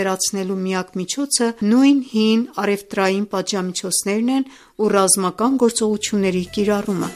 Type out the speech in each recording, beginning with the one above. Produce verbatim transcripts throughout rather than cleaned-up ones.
վերացնելու միակ միջոցը նույն հին առևտրային պատժամիջոցներն են ու ռազմական գործողությունների կիրառումը։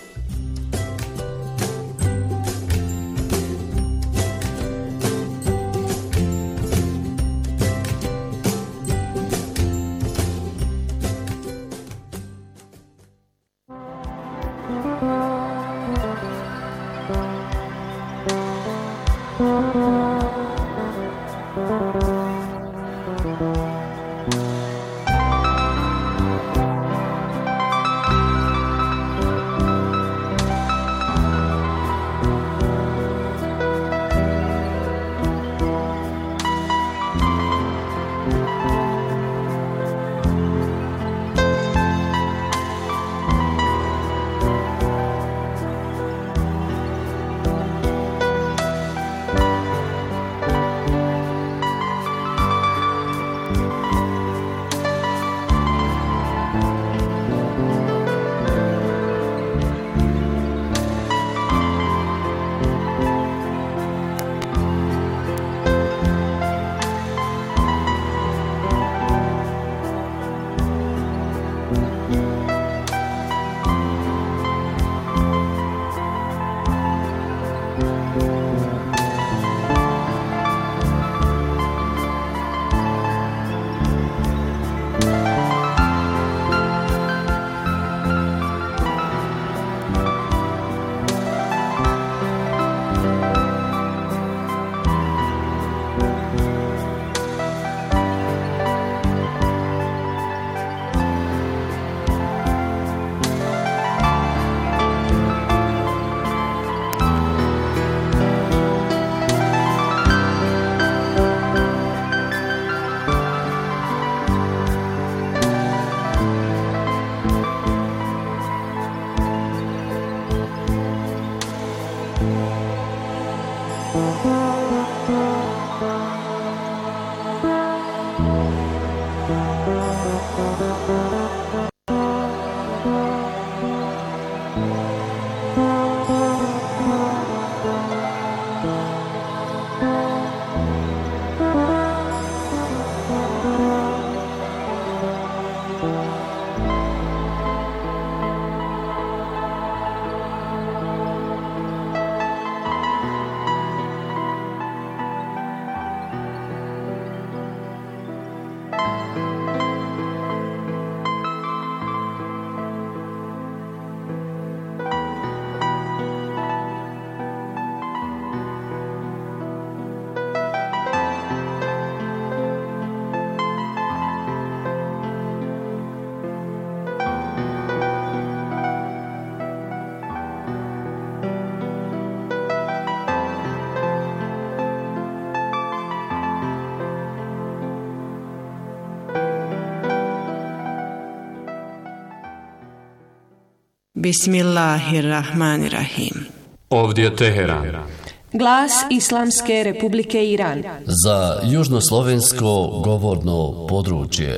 Bismillahirrahmanirrahim. Ovdje je Teheran. Glas Islamske Republike Iran. Za južnoslovensko govorno područje.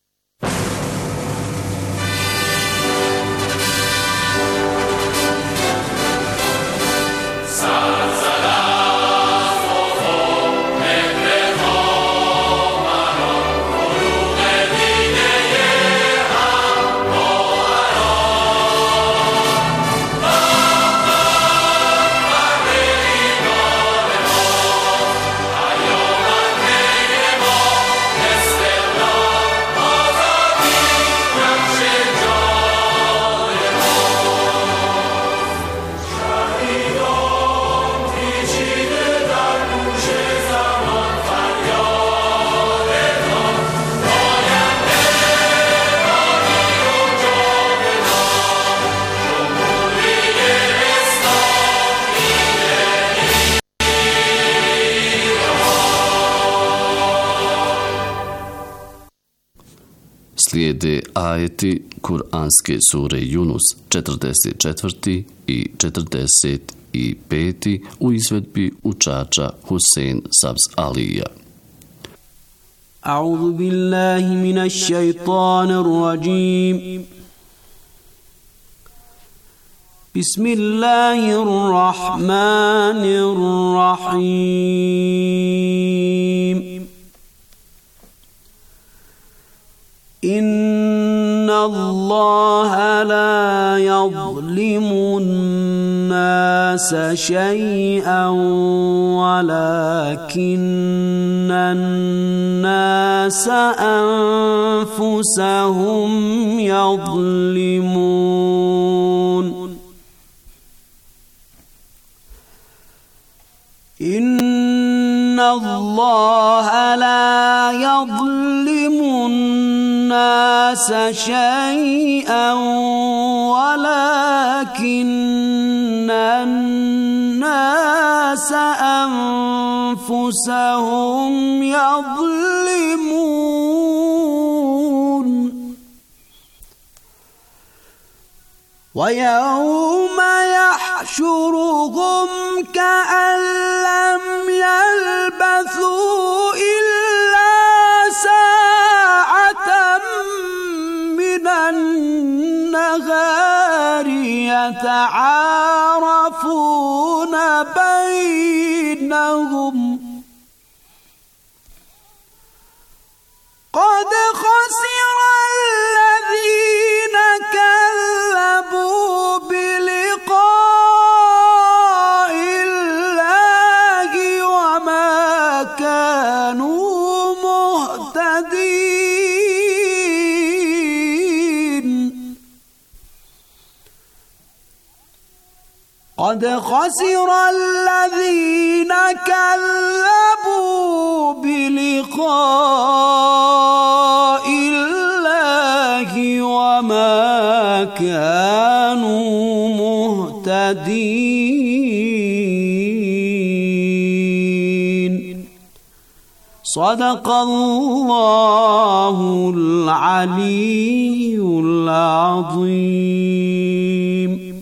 Slijede ajeti Kur'anske sure Yunus četrdeset četvrti i četrdeset peti u izvedbi učača Husein Sabz Alija. A'udhu billahi minash shaitanir rajim. Bismillahirrahmanirrahim. إن الله لا يظلم الناس شيئا ولكن الناس أنفسهم يظلمون إن الله لا يظلم الناس شيئا ولكن الناس أنفسهم يظلمون ويوم يحشرهم كأن لم يلبثوا إلا ساعة من النهار يتعارفون بينهم قد خسر الذين كذبوا بلقاء الله وما كانوا مهتدين قد خسر الذين كذبوا بلقاء الله وما كانوا مهتدين صدق الله العلي العظيم.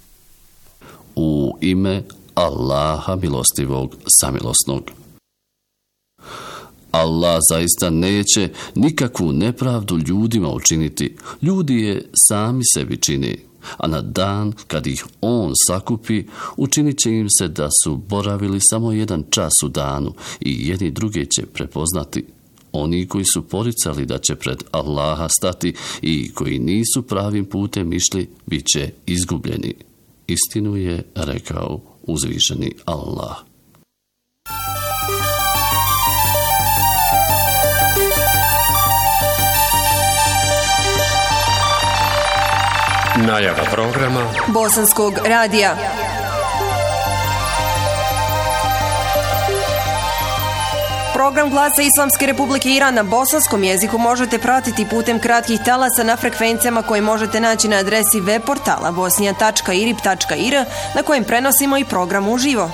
U ime Allaha milostivog samilosnog. Allah zaista neće nikakvu nepravdu ljudima učiniti. Ljudi je sami sebi čini, a na dan kad ih on sakupi, učinit će im se da su boravili samo jedan čas u danu i jedni druge će prepoznati. Oni koji su poricali da će pred Allaha stati i koji nisu pravim putem išli, bit će izgubljeni. Istinu je rekao uzvišeni Allah. Najava programa Bosanskog radija. Program Glasa Islamske Republike Iran na bosanskom jeziku možete pratiti putem kratkih talasa na frekvencijama koje možete naći na adresi web portala bosnija tačka irib tačka ir na kojem prenosimo i program uživo.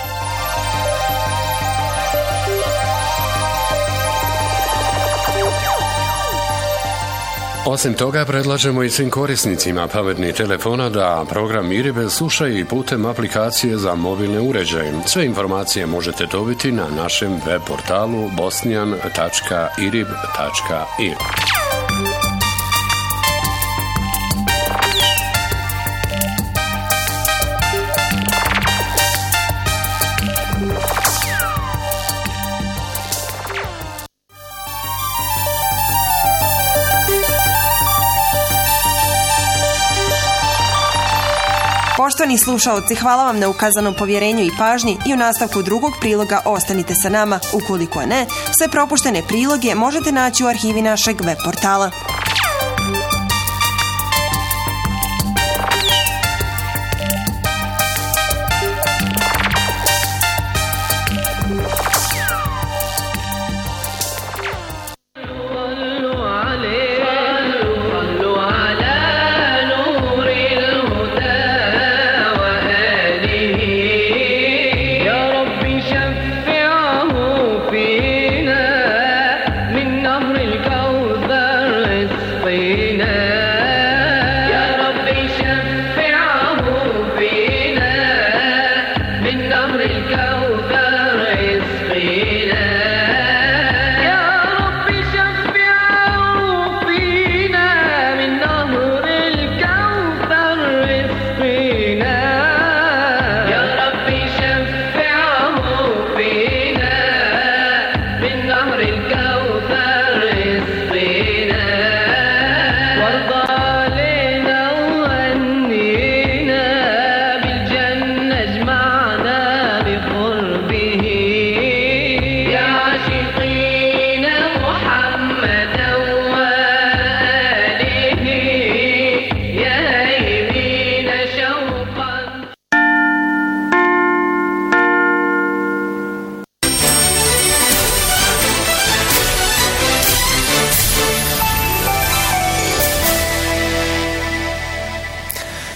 Osim toga, predlažemo i svim korisnicima pametnih telefona da program Iribe slušaju i putem aplikacije za mobilne uređaje. Sve informacije možete dobiti na našem web portalu bosnijan tačka irib tačka ir. Poštovani slušaoci, hvala vam na ukazanom povjerenju i pažnji i u nastavku drugog priloga ostanite sa nama. Ukoliko ne, sve propuštene priloge možete naći u arhivi našeg web portala. الكوثر اسقينا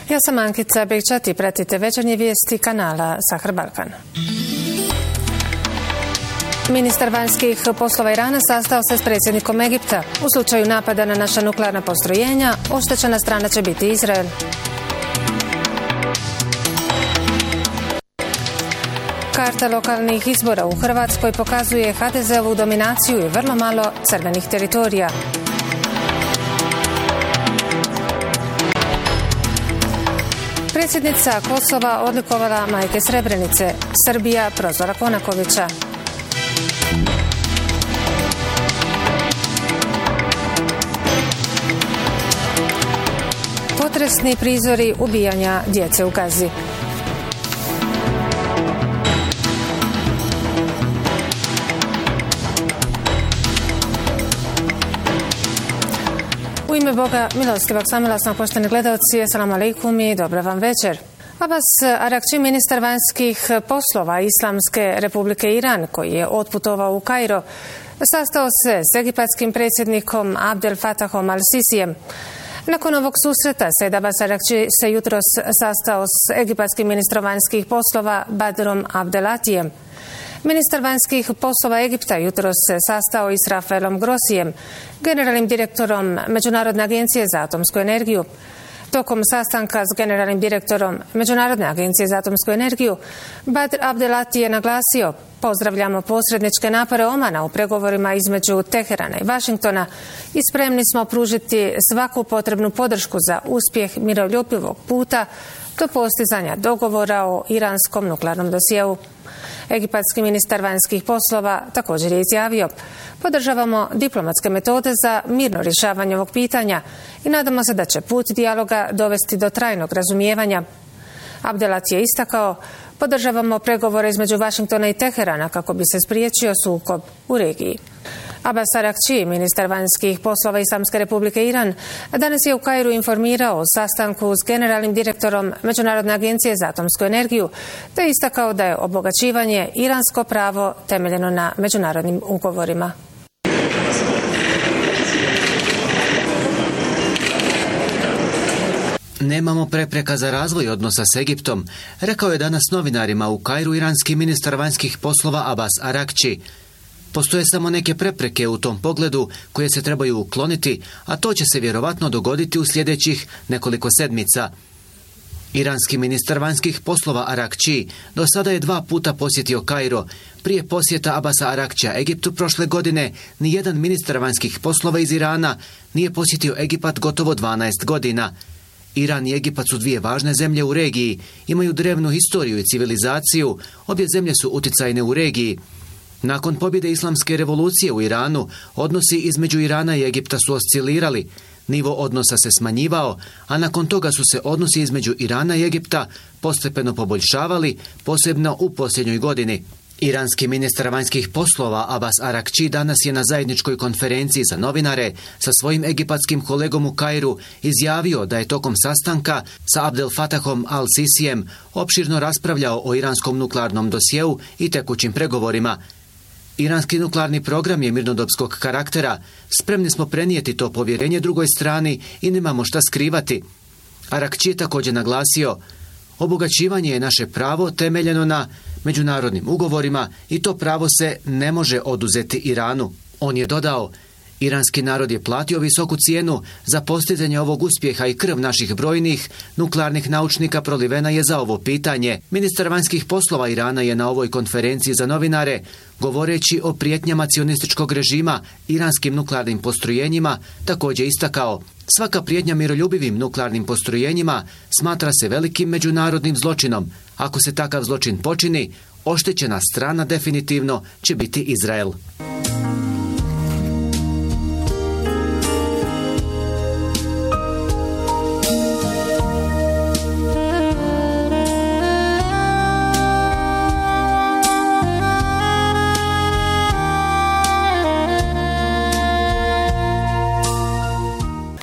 Ja sam Ankica Bekčat i pratite večernje vijesti kanala Sahar Balkan. Ministar vanjskih poslova Irana sastao se s predsjednikom Egipta. U slučaju napada na naša nuklearna postrojenja, oštećena strana će biti Izrael. Karta lokalnih izbora u Hrvatskoj pokazuje ha de ze ovu dominaciju i vrlo malo crvenih teritorija. Predsjednica Kosova odlikovala majke Srebrenice. Srbija prozvala Konakovića. Potresni prizori ubijanja djece u Gazi. U ime Boga milostivog samila sam pošteni gledalci, assalamu alaikum i dobra vam večer. Abbas Arakči, ministar vanjskih poslova Islamske republike Iran, koji je otputovao u Kairo, sastao se s egipatskim predsjednikom Abdel Fattahom al-Sisijem. Nakon ovog susreta Said Abbas Arakči se jutros sastao s egipatskim ministrom vanjskih poslova Badrom Abdelatijem. Ministar vanjskih poslova Egipta jutros se sastao i s Rafaelom Grossijem, generalnim direktorom Međunarodne agencije za atomsku energiju. Tokom sastanka s generalnim direktorom Međunarodne agencije za atomsku energiju, Badr Abdelati je naglasio: pozdravljamo posredničke napore Omana u pregovorima između Teherana i Vašingtona i spremni smo pružiti svaku potrebnu podršku za uspjeh miroljubivog puta do postizanja dogovora o iranskom nuklearnom dosjeu. Egipatski ministar vanjskih poslova također je izjavio: podržavamo diplomatske metode za mirno rješavanje ovog pitanja i nadamo se da će put dijaloga dovesti do trajnog razumijevanja. Abdelati je istakao: podržavamo pregovore između Vašingtona i Teherana kako bi se spriječio sukob u regiji. Abbas Arakči, ministar vanjskih poslova Islamske republike Iran, danas je u Kairu informirao o sastanku s generalnim direktorom Međunarodne agencije za atomsku energiju, te istakao da je obogaćivanje iransko pravo temeljeno na međunarodnim ugovorima. Nemamo prepreka za razvoj odnosa s Egiptom, rekao je danas novinarima u Kairu iranski ministar vanjskih poslova Abbas Arakči. Postoje samo neke prepreke u tom pogledu koje se trebaju ukloniti, a to će se vjerovatno dogoditi u sljedećih nekoliko sedmica. Iranski ministar vanjskih poslova Arakči do sada je dva puta posjetio Kairo. Prije posjeta Abbasa Arakčija Egiptu prošle godine nijedan ministar vanjskih poslova iz Irana nije posjetio Egipat gotovo dvanaest godina. Iran i Egipat su dvije važne zemlje u regiji, imaju drevnu historiju i civilizaciju, obje zemlje su utjecajne u regiji. Nakon pobjede islamske revolucije u Iranu, odnosi između Irana i Egipta su oscilirali, nivo odnosa se smanjivao, a nakon toga su se odnosi između Irana i Egipta postepeno poboljšavali, posebno u posljednjoj godini. Iranski ministar vanjskih poslova Abbas Arakči danas je na zajedničkoj konferenciji za novinare sa svojim egipatskim kolegom u Kairu izjavio da je tokom sastanka sa Abdel Fattahom al-Sisijem opširno raspravljao o iranskom nuklearnom dosjeu i tekućim pregovorima. Iranski nuklearni program je mirnodopskog karaktera. Spremni smo prenijeti to povjerenje drugoj strani i nemamo šta skrivati. Arakči je također naglasio: obogaćivanje je naše pravo temeljeno na međunarodnim ugovorima i to pravo se ne može oduzeti Iranu. On je dodao: iranski narod je platio visoku cijenu za postizanje ovog uspjeha i krv naših brojnih nuklearnih naučnika prolivena je za ovo pitanje. Ministar vanjskih poslova Irana je na ovoj konferenciji za novinare, govoreći o prijetnjama cionističkog režima iranskim nuklearnim postrojenjima, također istakao: svaka prijetnja miroljubivim nuklearnim postrojenjima smatra se velikim međunarodnim zločinom. Ako se takav zločin počini, oštećena strana definitivno će biti Izrael.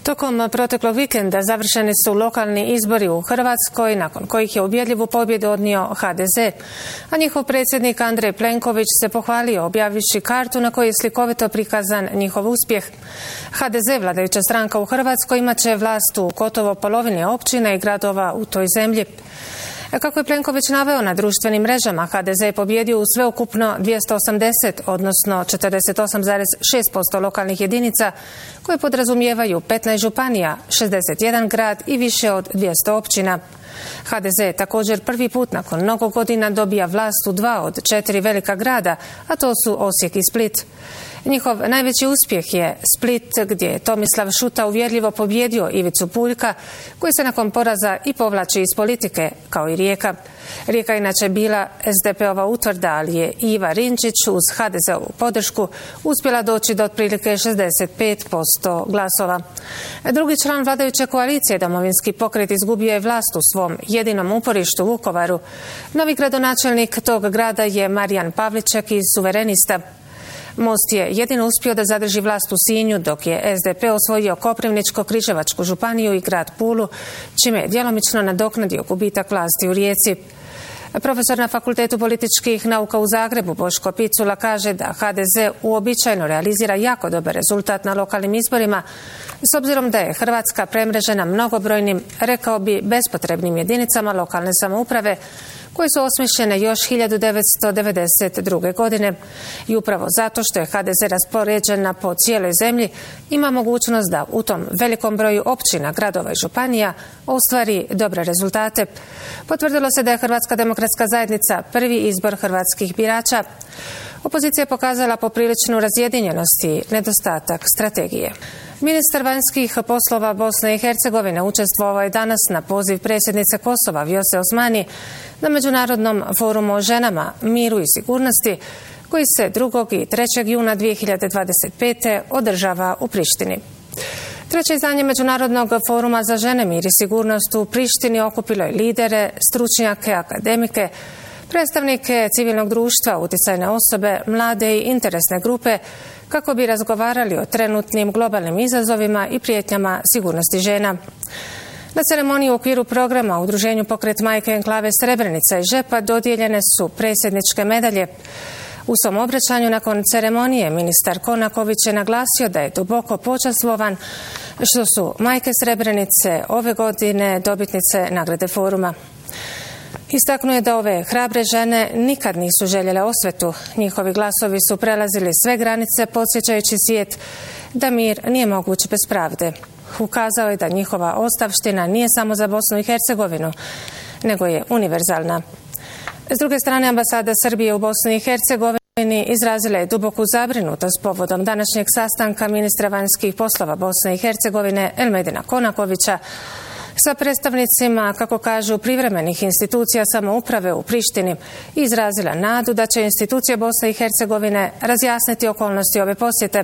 Tokom proteklog vikenda završeni su lokalni izbori u Hrvatskoj, nakon kojih je ubjedljivu pobjedu odnio ha de ze. A njihov predsjednik Andrej Plenković se pohvalio objavivši kartu na kojoj je slikovito prikazan njihov uspjeh. ha de ze, vladajuća stranka u Hrvatskoj, imat će vlast u gotovo polovini općina i gradova u toj zemlji. Kako je Plenković naveo na društvenim mrežama, ha de ze je pobjedio u sveukupno dvjesto osamdeset, odnosno četrdeset osam zarez šest posto lokalnih jedinica, koje podrazumijevaju petnaest županija, šezdeset jedan grad i više od dvjesto općina. ha de ze je također prvi put nakon mnogo godina dobija vlast u dva od četiri velika grada, a to su Osijek i Split. Njihov najveći uspjeh je Split, gdje je Tomislav Šuta uvjerljivo pobjedio Ivicu Puljka, koji se nakon poraza i povlači iz politike, kao i Rijeka. Rijeka je inače bila es de pe-ova utvrda, ali je Iva Rinčić uz ha de ze-ovu podršku uspjela doći do otprilike šezdeset pet posto glasova. Drugi član vladajuće koalicije, Domovinski pokret, izgubio je vlast u svom jedinom uporištu u Vukovaru. Novi gradonačelnik tog grada je Marijan Pavliček iz Suverenista. Most je jedino uspio da zadrži vlast u Sinju, dok je es de pe osvojio Koprivničko-križevačku županiju i grad Pulu, čime je djelomično nadoknadio gubitak vlasti u Rijeci. Profesor na Fakultetu političkih nauka u Zagrebu Boško Picula kaže da ha de ze uobičajeno realizira jako dobar rezultat na lokalnim izborima, s obzirom da je Hrvatska premrežena mnogobrojnim, rekao bi, bespotrebnim jedinicama lokalne samouprave, koje su osmišljene još hiljadu devetsto devedeset druge. godine. I upravo zato što je ha de ze raspoređena po cijeloj zemlji, ima mogućnost da u tom velikom broju općina, gradova i županija ostvari dobre rezultate. Potvrdilo se da je Hrvatska demokratska zajednica prvi izbor hrvatskih birača. Opozicija je pokazala popriličnu razjedinjenost i nedostatak strategije. Ministar vanjskih poslova Bosne i Hercegovine učestvovao je danas na poziv predsjednice Kosova Vjose Osmani na Međunarodnom forumu o ženama, miru i sigurnosti, koji se drugog i trećeg juna dvije hiljade dvadeset pete. održava u Prištini. Treće izdanje Međunarodnog foruma za žene, mir i sigurnost u Prištini okupilo je lidere, stručnjake, akademike, predstavnike civilnog društva, utjecajne osobe, mlade i interesne grupe, kako bi razgovarali o trenutnim globalnim izazovima i prijetnjama sigurnosti žena. Na ceremoniji u okviru programa Udruženju Pokret majke enklave Srebrenica i Žepa dodijeljene su predsjedničke medalje. U svom obraćanju nakon ceremonije ministar Konaković je naglasio da je duboko počastvovan što su majke Srebrenice ove godine dobitnice nagrade foruma. Istaknuo je da ove hrabre žene nikad nisu željele osvetu. Njihovi glasovi su prelazili sve granice, podsjećajući svijet da mir nije moguć bez pravde. Ukazao je da njihova ostavština nije samo za Bosnu i Hercegovinu, nego je univerzalna. S druge strane, ambasada Srbije u Bosni i Hercegovini izrazila je duboku zabrinutost povodom današnjeg sastanka ministra vanjskih poslova Bosne i Hercegovine Elmedina Konakovića sa predstavnicima, kako kažu, privremenih institucija samouprave u Prištini i izrazila nadu da će institucije Bosne i Hercegovine razjasniti okolnosti ove posjete.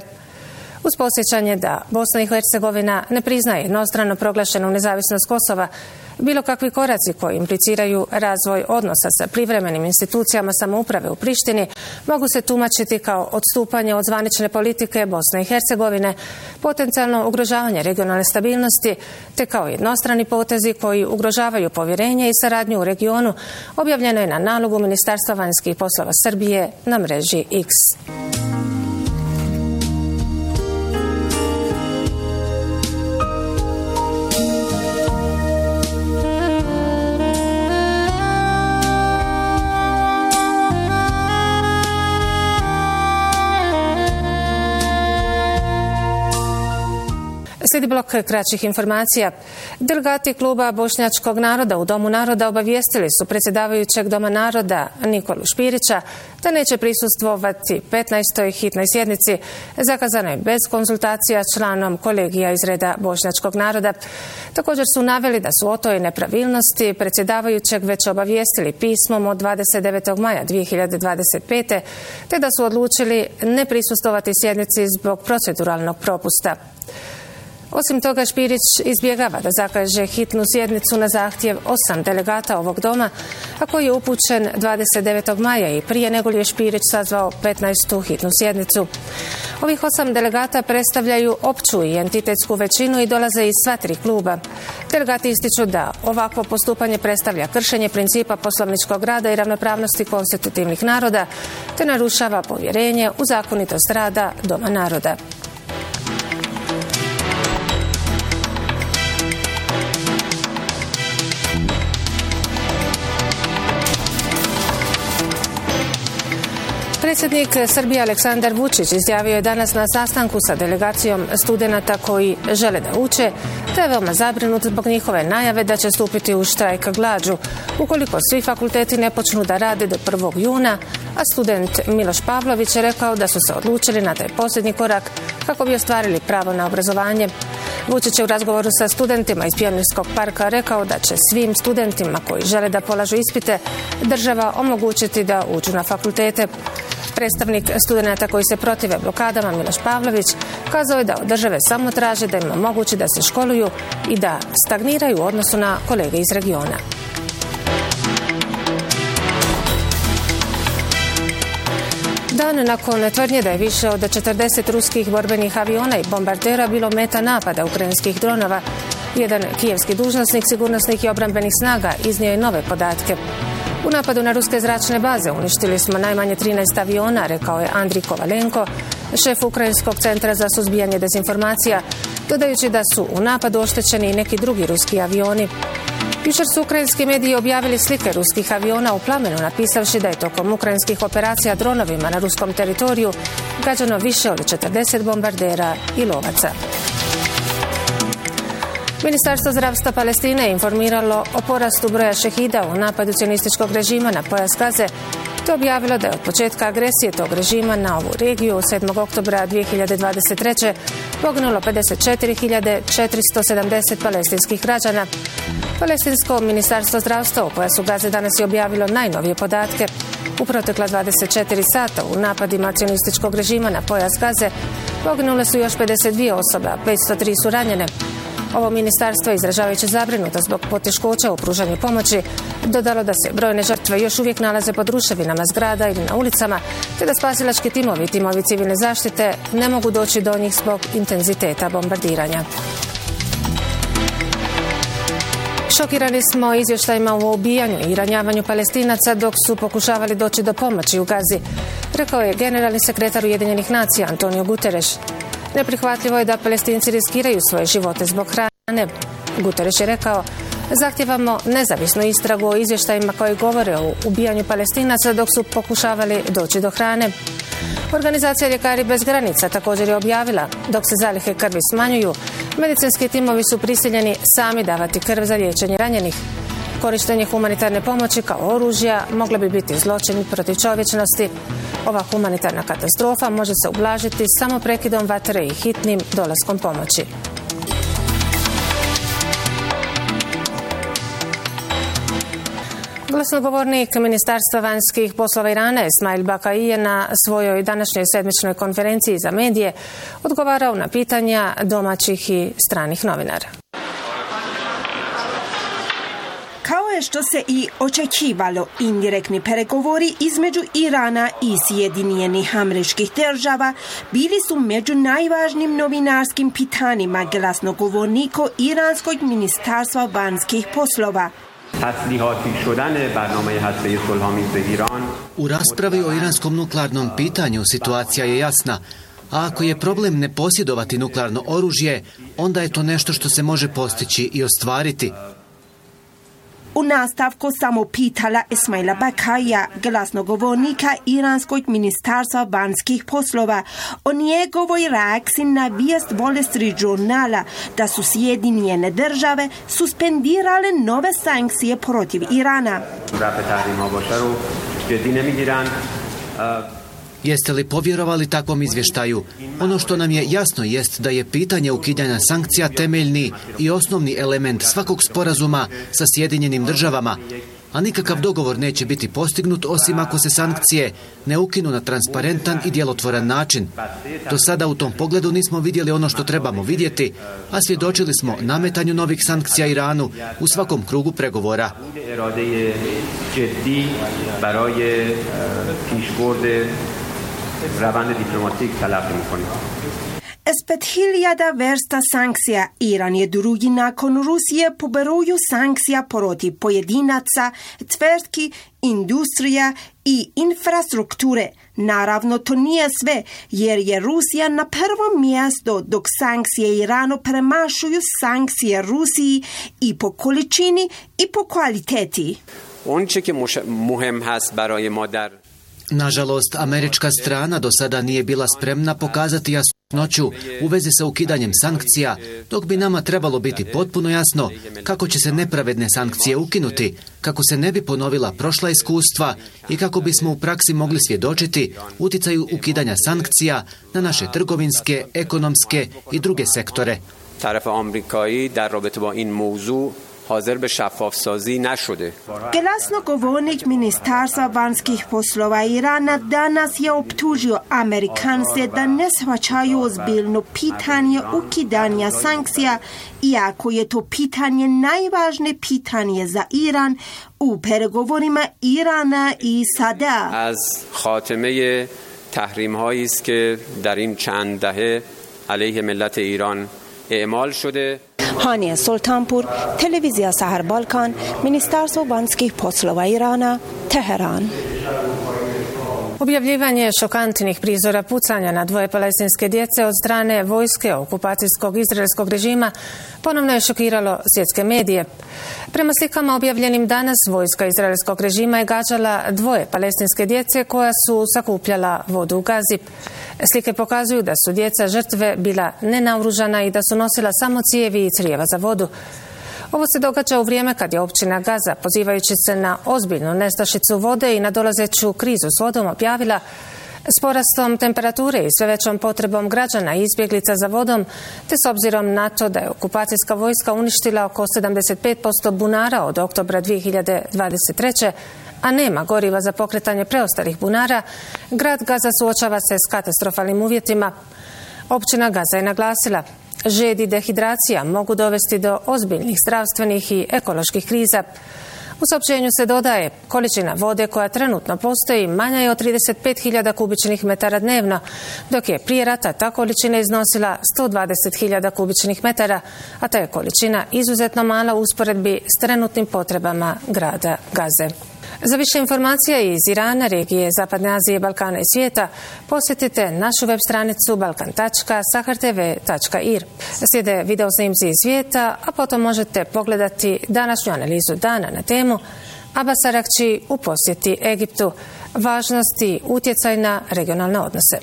Uz podsjećanje da Bosna i Hercegovina ne priznaje jednostrano proglašenu nezavisnost Kosova, bilo kakvi koraci koji impliciraju razvoj odnosa sa privremenim institucijama samouprave u Prištini mogu se tumačiti kao odstupanje od zvanične politike Bosne i Hercegovine, potencijalno ugrožavanje regionalne stabilnosti, te kao jednostrani potezi koji ugrožavaju povjerenje i saradnju u regionu, objavljeno je na nalogu Ministarstva vanjskih poslova Srbije na mreži X. Slijedi blok kraćih informacija. Delegati kluba Bošnjačkog naroda u Domu naroda obavijestili su predsjedavajućeg Doma naroda Nikolu Špirića da neće prisustvovati petnaestoj hitnoj sjednici zakazanoj bez konzultacija članom kolegija iz reda Bošnjačkog naroda. Također su naveli da su o toj nepravilnosti predsjedavajućeg već obavijestili pismom od dvadeset devetog maja dvije hiljade dvadeset pete. te da su odlučili ne prisustvovati sjednici zbog proceduralnog propusta. Osim toga, Špirić izbjegava da zakaže hitnu sjednicu na zahtjev osam delegata ovog doma, a koji je upućen dvadeset devetog maja i prije nego li je Špirić sazvao petnaestu hitnu sjednicu. Ovih osam delegata predstavljaju opću i entitetsku većinu i dolaze iz sva tri kluba. Delegati ističu da ovakvo postupanje predstavlja kršenje principa poslovničkog rada i ravnopravnosti konstitutivnih naroda, te narušava povjerenje u zakonitost rada Doma naroda. Predsjednik Srbije Aleksandar Vučić izjavio je danas na sastanku sa delegacijom studenata koji žele da uče, te je veoma zabrinut zbog njihove najave da će stupiti u štrajk glađu ukoliko svi fakulteti ne počnu da rade do prvog juna, a student Miloš Pavlović je rekao da su se odlučili na taj posljednji korak kako bi ostvarili pravo na obrazovanje. Vučić je u razgovoru sa studentima iz Pionirskog parka rekao da će svim studentima koji žele da polažu ispite država omogućiti da uđu na fakultete. Predstavnik studenata koji se protive blokadama Miloš Pavlović kazao je da od države samo traže da im omogući da se školuju i da stagniraju u odnosu na kolege iz regiona. Dan nakon tvrdnje da je više od četrdeset ruskih borbenih aviona i bombardera bilo meta napada ukrajinskih dronova, jedan kijevski dužnosnik sigurnosnih i obrambenih snaga iznio je nove podatke. U napadu na ruske zračne baze uništili smo najmanje trinaest aviona, rekao je Andrij Kovalenko, šef Ukrajinskog centra za suzbijanje dezinformacija, dodajući da su u napadu oštećeni i neki drugi ruski avioni. Jučer su ukrajinski mediji objavili slike ruskih aviona u plamenu, napisavši da je tokom ukrajinskih operacija dronovima na ruskom teritoriju gađano više od četrdeset bombardera i lovaca. Ministarstvo zdravstva Palestine je informiralo o porastu broja šehida u napadu cionističkog režima na pojas Gaze, te objavilo da je od početka agresije tog režima na ovu regiju sedmog oktobra dvije hiljade dvadeset treće poginulo pedeset četiri hiljade četiristo sedamdeset palestinskih građana. Palestinsko ministarstvo zdravstva u pojasu Gaze danas je objavilo najnovije podatke. U protekla dvadeset četiri sata u napadima cionističkog režima na pojas Gaze poginule su još pedeset dvije osobe, a petsto tri su ranjene. Ovo ministarstvo, izražavajući zabrinutost zbog poteškoća u pružanju pomoći, dodalo da se brojne žrtve još uvijek nalaze pod ruševinama zgrada ili na ulicama, te da spasilački timovi i timovi civilne zaštite ne mogu doći do njih zbog intenziteta bombardiranja. Šokirani smo izvještajima o ubijanju i ranjavanju Palestinaca dok su pokušavali doći do pomoći u Gazi, rekao je generalni sekretar Ujedinjenih nacija Antonio Guterres. Neprihvatljivo je da Palestinci riskiraju svoje živote zbog hrane. Guterres je rekao, zahtijevamo nezavisnu istragu o izvještajima koji govore o ubijanju Palestinaca dok su pokušavali doći do hrane. Organizacija Ljekari bez granica također je objavila, dok se zalihe krvi smanjuju, medicinski timovi su prisiljeni sami davati krv za liječenje ranjenih. Korištenje humanitarne pomoći kao oružja moglo bi biti zločin protiv čovječnosti. Ova humanitarna katastrofa može se ublažiti samo prekidom vatre i hitnim dolaskom pomoći. Glasnogovornik Ministarstva vanjskih poslova Irana Esmail Bakai je na svojoj današnjoj sedmičnoj konferenciji za medije odgovarao na pitanja domaćih i stranih novinara. Kao je što se i očekivalo, indirektni pregovori između Irana i Sjedinjenih Američkih Država bili su među najvažnijim novinarskim pitanjima glasnogovornika Iranskog ministarstva vanjskih poslova. U raspravi o iranskom nuklearnom pitanju situacija je jasna. A ako je problem ne posjedovati nuklearno oružje, onda je to nešto što se može postići i ostvariti. U nastavku samo pitala Esmaila Bakaija, glasnogovornika Iranskog ministarstva vanjskih poslova, o njegovoj reakciji na vijest Wall Street žurnala da su Sjedinjene države suspendirale nove sankcije protiv Irana. Jeste li povjerovali takvom izvještaju? Ono što nam je jasno jest da je pitanje ukidanja sankcija temeljni i osnovni element svakog sporazuma sa Sjedinjenim državama. a nikakav dogovor neće biti postignut osim ako se sankcije ne ukinu na transparentan i djelotvoran način. Do sada u tom pogledu nismo vidjeli ono što trebamo vidjeti, a svjedočili smo nametanju novih sankcija Iranu u svakom krugu pregovora. S pet hiljada vrsta sankcija Iran je drugi nakon Rusije po broju sankcija protiv pojedinaca, tvrtki, industrija i infrastrukture. Naravno, to nije sve, jer je Rusija na prvom mjestu, dok sankcije Iranu premašuju sankcije Rusiji i po količini i po kvaliteti. Nažalost, američka strana do sada nije bila spremna pokazati jasnoću u vezi sa ukidanjem sankcija, dok bi nama trebalo biti potpuno jasno kako će se nepravedne sankcije ukinuti, kako se ne bi ponovila prošla iskustva i kako bismo u praksi mogli svjedočiti utjecaju ukidanja sankcija na naše trgovinske, ekonomske i druge sektore. Glasnogovornik Ministarstva vanjskih poslova Irana danas je optužio Amerikance da ne shvaćaju ozbiljno pitanje ukidanja sankcija, iako je to pitanje najvažnije pitanje za Iran u pregovorima Irana i S A D-a. Az khatime tahrimhayi ist ke dar in chand dahe alayh millat Iran e'mal shode. Hania Sultanpur, televizija Sahar Balkan, Ministarstvo vanjskih poslova Irana, Teheran. Objavljivanje šokantnih prizora pucanja na dvoje palestinske djece od strane vojske okupacijskog izraelskog režima ponovno je šokiralo svjetske medije. Prema slikama objavljenim danas, vojska izraelskog režima je gađala dvoje palestinske djece koja su sakupljala vodu u Gazi. Slike pokazuju da su djeca žrtve bila nenaoružana i da su nosila samo cijevi i crijeva za vodu. Ovo se događa u vrijeme kad je općina Gaza, pozivajući se na ozbiljnu nestašicu vode i nadolazeću krizu s vodom, objavila s porastom temperature i sve većom potrebom građana i izbjeglica za vodom, te s obzirom na to da je okupacijska vojska uništila oko sedamdeset pet posto bunara od oktobra dvije hiljade dvadeset treće, a nema goriva za pokretanje preostalih bunara, grad Gaza suočava se s katastrofalnim uvjetima. Općina Gaza je naglasila: žed i dehidracija mogu dovesti do ozbiljnih zdravstvenih i ekoloških kriza. U saopćenju se dodaje: količina vode koja trenutno postoji manja je od trideset pet hiljada kubičnih metara dnevno, dok je prije rata ta količina iznosila sto dvadeset hiljada kubičnih metara, a ta je količina izuzetno mala u usporedbi s trenutnim potrebama grada Gaze. Za više informacija iz Irana, regije Zapadne Azije, Balkana i svijeta posjetite našu web stranicu balkan tačka sahar tv tačka ir. Slijede video snimci iz svijeta, a potom možete pogledati današnju analizu dana na temu Abbas Arakči u posjeti Egiptu, važnost i utjecaj na regionalne odnose.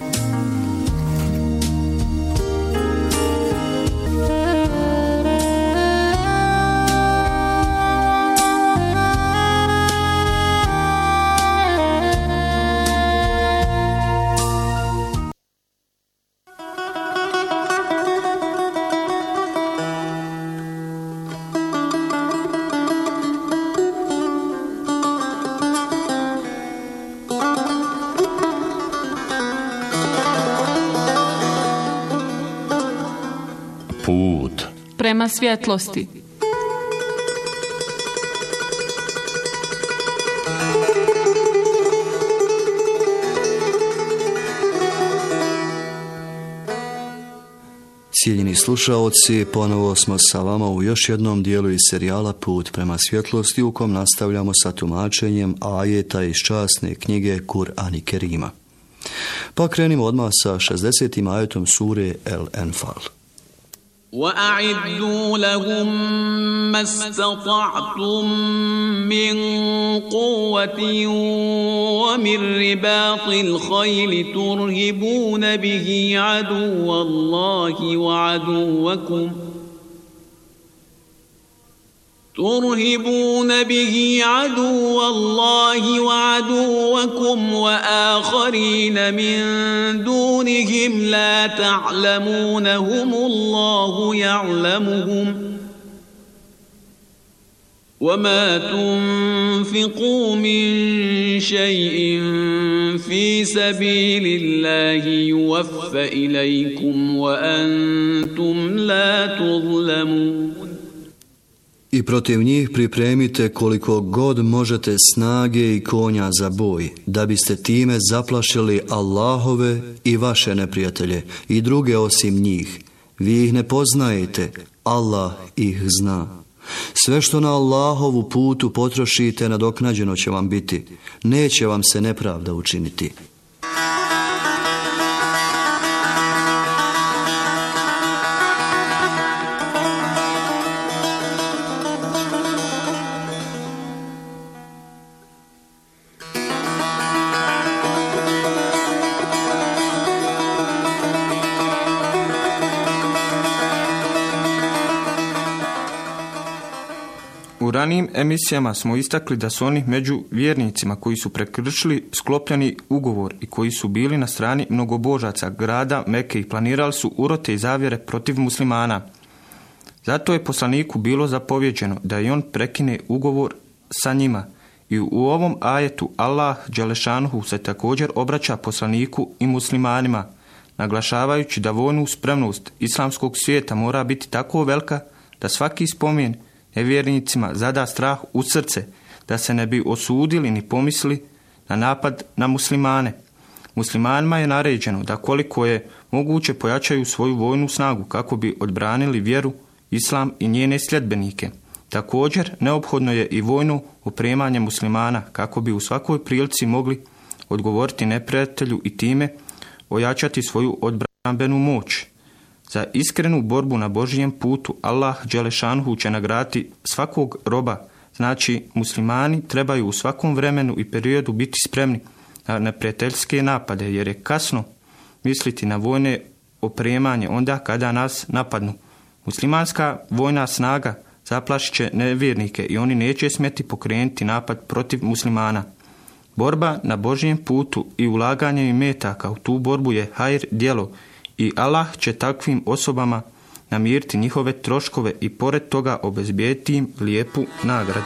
Put prema svjetlosti. Cijenjeni slušaoci, ponovo smo sa vama u još jednom dijelu iz serijala Put prema svjetlosti, u kom nastavljamo sa tumačenjem ajeta iz časne knjige Kur'an Kerima. Pa krenimo odmah sa šezdesetim ajetom sure El Enfal. وَأَعِدُّوا لَهُم مَّا اسْتَطَعْتُم مِّن قُوَّةٍ وَمِن رِّبَاطِ الْخَيْلِ تُرْهِبُونَ بِهِ عَدُوَّ اللَّهِ وَعَدُوَّكُمْ ترهبون به عدو الله وعدوكم وآخرين من دونهم لا تعلمونهم الله يعلمهم وما تنفقوا من شيء في سبيل الله يوفى إليكم وأنتم لا تظلمون. I protiv njih pripremite koliko god možete snage i konja za boj, da biste time zaplašili Allahove i vaše neprijatelje i druge osim njih. Vi ih ne poznajete, Allah ih zna. Sve što na Allahovu putu potrošite nadoknađeno će vam biti, neće vam se nepravda učiniti. U ranijim emisijama smo istakli da su oni među vjernicima koji su prekršili sklopljeni ugovor i koji su bili na strani mnogobožaca grada Mekke i planirali su urote i zavjere protiv muslimana. Zato je poslaniku bilo zapovjeđeno da i on prekine ugovor sa njima. I u ovom ajetu Allah dželešanuhu se također obraća poslaniku i muslimanima, naglašavajući da vojnu spremnost islamskog svijeta mora biti tako velika da svaki spomen nevjernicima zada strah u srce, da se ne bi osudili ni pomisli na napad na muslimane. Muslimanima je naređeno da koliko je moguće pojačaju svoju vojnu snagu kako bi odbranili vjeru, islam i njene sljedbenike. Također, neophodno je i vojno opremanje muslimana kako bi u svakoj prilici mogli odgovoriti neprijatelju i time ojačati svoju odbrambenu moć. Za iskrenu borbu na Božijem putu Allah dželešanuhu će nagraditi svakog roba, znači muslimani trebaju u svakom vremenu i periodu biti spremni na neprijateljske napade, jer je kasno misliti na vojne opremanje onda kada nas napadnu. Muslimanska vojna snaga zaplašit će nevjernike i oni neće smjeti pokrenuti napad protiv muslimana. Borba na Božijem putu i ulaganje imetaka u tu borbu je hajr djelo i Allah će takvim osobama namiriti njihove troškove i pored toga obezbijediti im lijepu nagradu.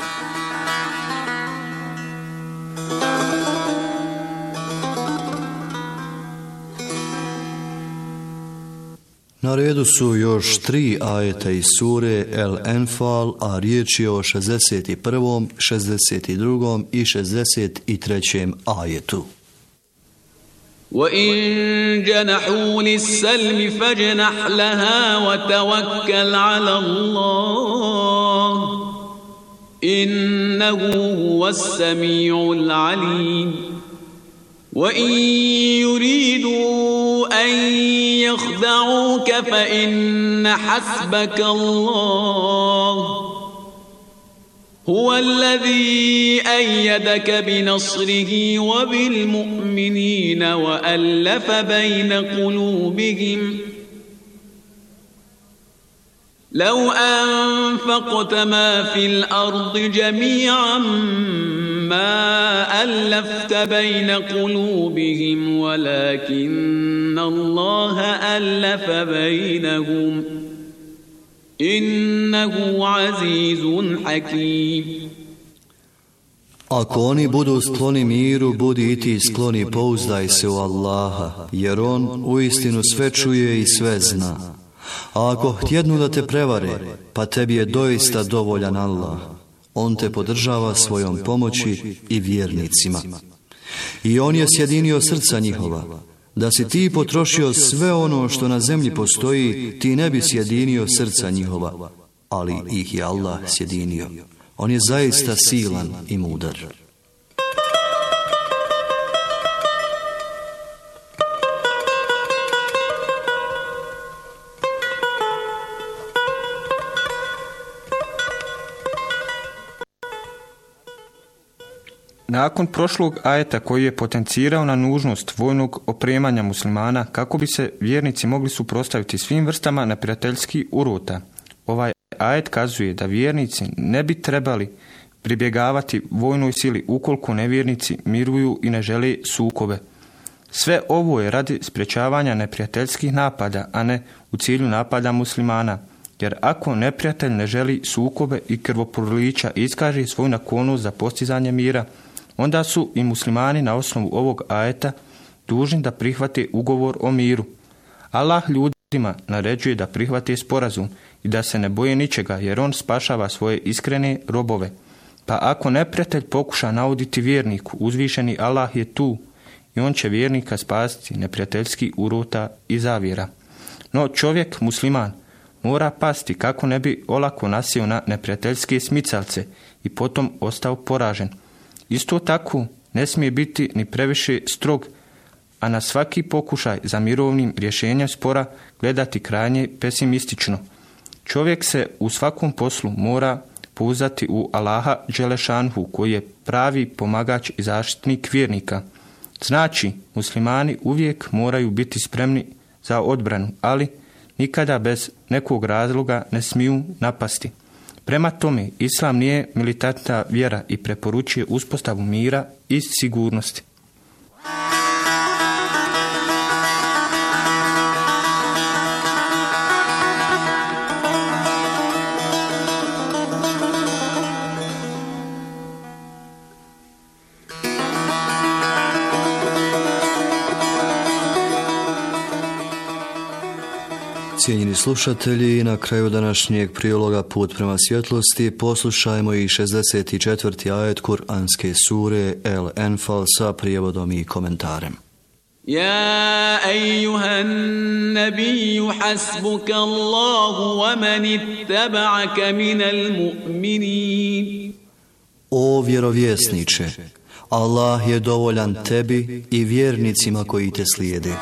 Na redu su još tri ajeta iz sure El Enfal, a riječ je o šezdeset prvom, šezdeset drugom i šezdeset trećem ajetu. وَإِن جَنَحُوا لِلسَّلْمِ فَاجْنَحْ لَهَا وَتَوَكَّلْ عَلَى اللَّهِ إِنَّهُ هُوَ السَّمِيعُ الْعَلِيمُ وَإِن يُرِيدُوا أَن يَخْدَعُوكَ فَإِنَّ حَسْبَكَ اللَّهُ هو الذي أيدك بنصره وبالمؤمنين وألف بين قلوبهم لو أنفقت ما في الأرض جميعا ما ألفت بين قلوبهم ولكن الله ألف بينهم Innahu azizun hakim. Ako oni budu skloni miru, budi i ti skloni, pouzdaj se u Allaha, jer on uistinu sve čuje i sve zna. A ako htjednu da te prevare, pa tebi je doista dovoljan Allah. On te podržava svojom pomoći i vjernicima. I on je sjedinio srca njihova. Da si ti potrošio sve ono što na zemlji postoji, ti ne bi sjedinio srca njihova, ali ih je Allah sjedinio. On je zaista silan i mudar. Nakon prošlog ajeta koji je potencirao na nužnost vojnog opremanja muslimana kako bi se vjernici mogli suprotstaviti svim vrstama neprijateljskih urota, ovaj ajet kazuje da vjernici ne bi trebali pribjegavati vojnoj sili ukoliko nevjernici miruju i ne žele sukobe. Sve ovo je radi sprječavanja neprijateljskih napada, a ne u cilju napada muslimana. Jer ako neprijatelj ne želi sukobe i krvoprolića i iskaže svoju naklonost za postizanje mira, onda su i muslimani na osnovu ovog ajeta dužni da prihvate ugovor o miru. Allah ljudima naređuje da prihvate sporazum i da se ne boje ničega, jer on spašava svoje iskrene robove. Pa ako neprijatelj pokuša nauditi vjerniku, uzvišeni Allah je tu i on će vjernika spasiti neprijateljski urota i zavjera. No čovjek, musliman, mora pasti kako ne bi olako nasio na neprijateljske smicalce i potom ostao poražen. Isto tako ne smije biti ni previše strog, a na svaki pokušaj za mirovnim rješenjem spora gledati krajnje pesimistično. Čovjek se u svakom poslu mora pouzdati u Allaha Đelešanhu, koji je pravi pomagač i zaštitnik vjernika. Znači, muslimani uvijek moraju biti spremni za odbranu, ali nikada bez nekog razloga ne smiju napasti. Prema tome, islam nije militantna vjera i preporučuje uspostavu mira i sigurnosti. Cijenjeni slušatelji, na kraju današnjeg priloga Put prema svjetlosti poslušajmo i šezdeset četvrti ajet Kur'anske sure El Enfal sa prijevodom i komentarem. Ja ejuhan nabiju hasbuka Allahu wa man ittaba'aka minal mu'minin. O vjerovjesniče, Allah je dovoljan tebi i vjernicima koji te slijede.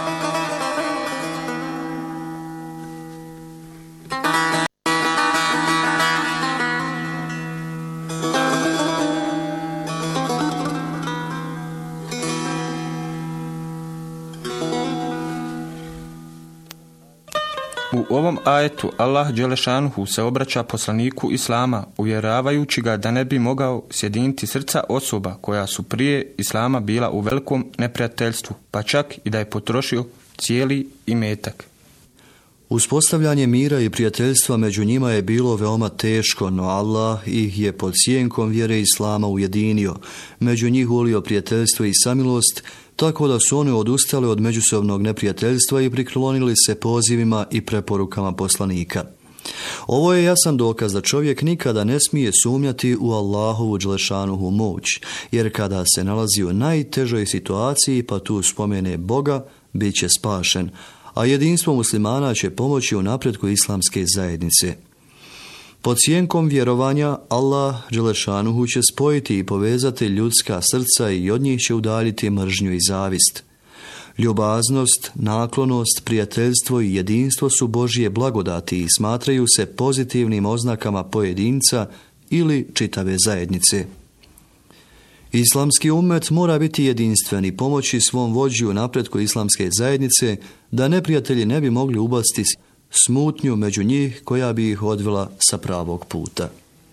U ovom ajetu Allah Đelešanuhu se obraća poslaniku Islama, uvjeravajući ga da ne bi mogao sjediniti srca osoba koja su prije Islama bila u velikom neprijateljstvu, pa čak i da je potrošio cijeli imetak. Uspostavljanje mira i prijateljstva među njima je bilo veoma teško, no Allah ih je pod sjenkom vjere Islama ujedinio, među njih ulio prijateljstvo i samilost, tako da su oni odustali od međusobnog neprijateljstva i priklonili se pozivima i preporukama poslanika. Ovo je jasan dokaz da čovjek nikada ne smije sumnjati u Allahovu Đelešanuhu moć, jer kada se nalazi u najtežoj situaciji pa tu spomene Boga, bit će spašen, a jedinstvo muslimana će pomoći u napretku islamske zajednice. Pod sjenkom vjerovanja Allah Đelešanuhu će spojiti i povezati ljudska srca i od njih će udaljiti mržnju i zavist. Ljubaznost, naklonost, prijateljstvo i jedinstvo su Božje blagodati i smatraju se pozitivnim oznakama pojedinca ili čitave zajednice. Islamski ummet mora biti jedinstven i pomoći svom vođi u napretku islamske zajednice da neprijatelji ne bi mogli ubaciti smutnju među njih koja bi ih odvela sa pravog puta.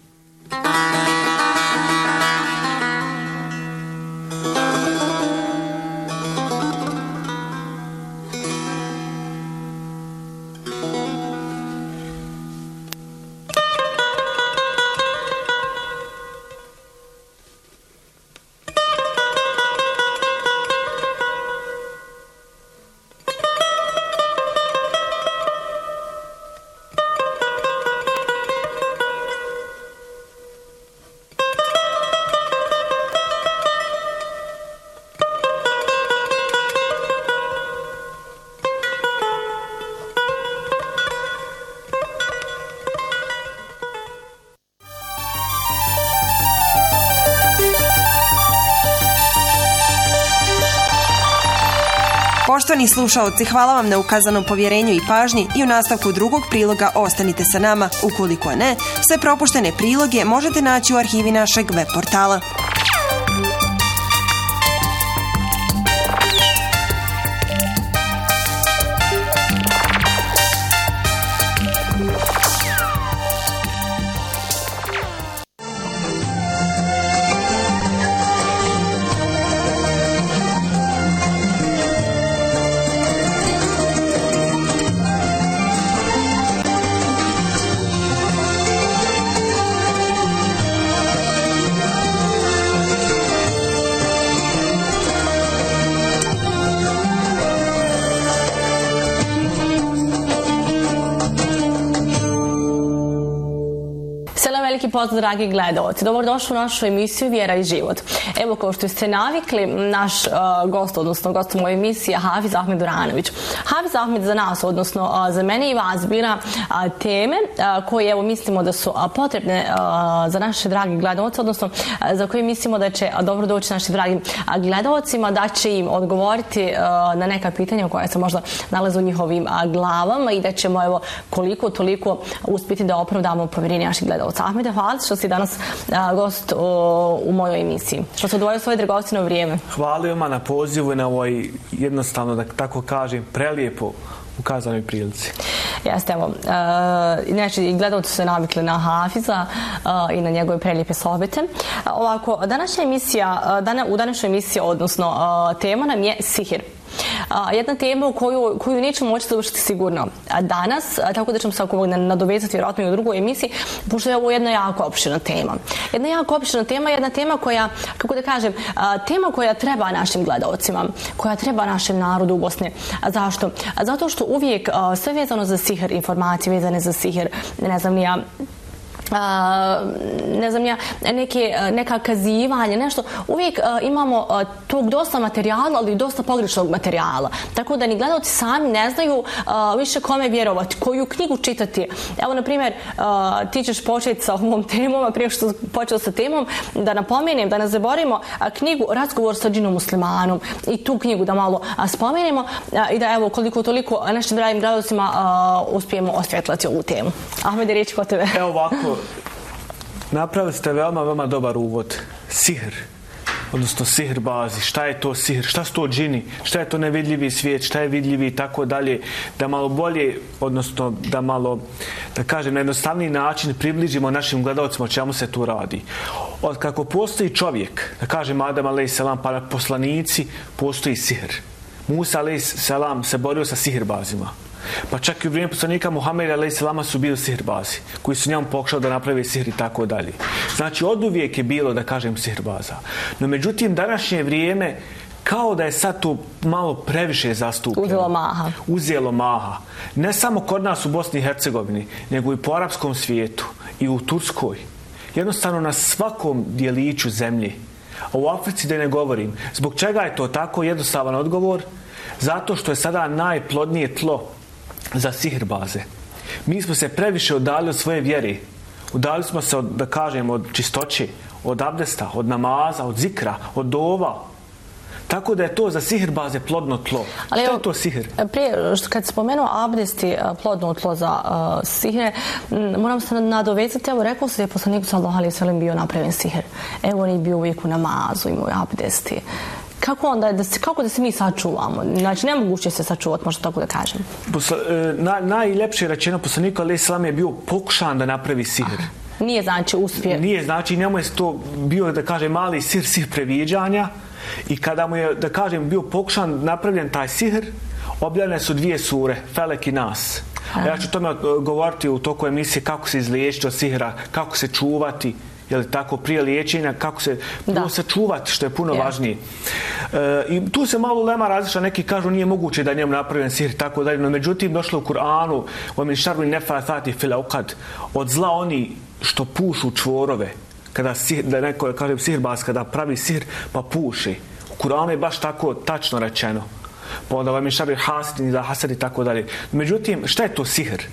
Poštovani slušaoci, hvala vam na ukazanom povjerenju i pažnji i u nastavku drugog priloga ostanite sa nama. Ukoliko ne, sve propuštene priloge možete naći u arhivi našeg web portala. veliki pozdrav, dragi gledalci. Dobrodošli u našu emisiju Vjera i život. Evo, kao što ste navikli, naš uh, gost, odnosno gost u mojoj emisiji je Hafiz Ahmed Duranović. Hafiz Ahmed za nas, odnosno uh, za mene i vas, bira uh, teme uh, koje, evo, mislimo da su uh, potrebne uh, za naše dragi gledalce, odnosno uh, za koje mislimo da će uh, dobro doći našim dragim uh, gledalcima, da će im odgovoriti uh, na neka pitanja koja se možda nalaze u njihovim uh, glavama i da ćemo, evo, koliko toliko uspjeti da opravdamo povjerenje naših gledalca. Ahmede, hvala što si danas a, gost o, u mojoj emisiji. Što se odvojio svoje dragocjeno vrijeme. Hvala vama na pozivu i na ovoj, jednostavno da tako kažem, prelijepo ukazanoj prilici. Jeste, evo. E, inače, i gledalci su se navikli na Hafiza e, i na njegove prelijepe sohbete. Ovako, današnja emisija, dana, u današnjoj emisiji, odnosno e, tema nam je sihir. Uh, jedna tema u koju, koju nećemo moći završiti sigurno danas, tako da ćemo se ako nadovezati vjerojatno i u drugoj emisiji, pošto je ovo jedna jako opširna tema. Jedna jako opširna tema, jedna tema koja, kako da kažem, uh, tema koja treba našim gledalcima, koja treba našem narodu u Bosni. A zašto? A zato što uvijek uh, sve vezano za sihir, informacije vezane za sihir, ne znam ni ja, Uh, ne znam ja, neke, neka kazivanja, nešto, uvijek uh, imamo uh, tog dosta materijala, ali i dosta pogrešnog materijala. Tako da ni gledalci sami ne znaju uh, više kome vjerovati, koju knjigu čitati. Evo, na primjer, uh, ti ćeš početi sa ovom temom, a prije što počeo sa temom, da napomenem, da ne zaboravimo uh, knjigu Razgovor sa džinom muslimanom i tu knjigu da malo uh, spomenemo uh, i da, evo, koliko toliko našim dragim gledalcima uh, uspijemo osvjetlati ovu temu. Ahmede, riječ kod tebe. Evo ovako, napravili ste veoma, veoma dobar uvod. Sihr, odnosno sihr bazi. Šta je to sihr? Šta su to džini? Šta je to nevidljivi svijet? Šta je vidljivi i tako dalje? Da malo bolje, odnosno da malo, da kažem, na jednostavniji način približimo našim gledalcima o čemu se tu radi. Od kako postoji čovjek, da kažem Adam alejhi selam, pa poslanici, postoji sihr. Musa alejhi selam se borio sa sihrbazima. Pa čak i u vrijeme poslanika Muhameda alejhi selama su bili sihirbazi koji su njemu pokušali da naprave sihr i tako dalje. Znači, oduvijek je bilo, da kažem, sihirbaza. No međutim, današnje vrijeme kao da je sad to malo previše zastupljeno. Uzelo maha. Uzelo maha. Ne samo kod nas u Bosni i Hercegovini, nego i po arapskom svijetu i u Turskoj. Jednostavno na svakom dijeliću zemlje. A u Africi da ne govorim. Zbog čega je to tako? Jednostavan odgovor. Zato što je sada najplodnije tlo za sihirbaze. Mi smo se previše udali od svoje vjere. Udali smo se, od, da kažem, od čistoće, od abdesta, od namaza, od zikra, od dova. Tako da je to za sihirbaze plodno tlo. Ali što je to sihir? Prije, kad spomenuo abdesti plodno tlo za uh, sihire, moram se nadovezati, evo, rekao se da je poslanik sallallahu alejhi ve sellem bio napravljen sihir. Evo, on je bio uvijek u namazu, imao abdesti. Kako onda, da se, kako da se mi sačuvamo? Znači, nemoguće se sačuvati, možda tako da kažem. Posla, na, najljepše rečeno, poslanik alejhi selam je bio pokušan da napravi sihr. Aha. Nije znači uspije. Nije znači, njemu je to bio, da kažem, mali sihr, sihr previđanja. I kada mu je, da kažem, bio pokušan napravljen taj sihr, objavljene su dvije sure, Felek i Nas. A ja ću tome govoriti u toku emisije kako se izliječiti od sihra, kako se čuvati, je li tako, prije liječenja, kako se puno sačuvati, što je puno yeah. važnije. E, I tu se malo lema različa, neki kažu nije moguće da njemu napravljen sihr, tako dalje, no međutim došlo u Kur'anu, o min šarri nefathati fil uqad, od zla oni što pušu čvorove, kada sihr, da neko kaže sihirbaz, kada pravi sihr pa puši. U Kur'anu je baš tako tačno rečeno. Pa onda vam je šarri hasidin za hasad i tako dalje. Međutim, šta je to sihr?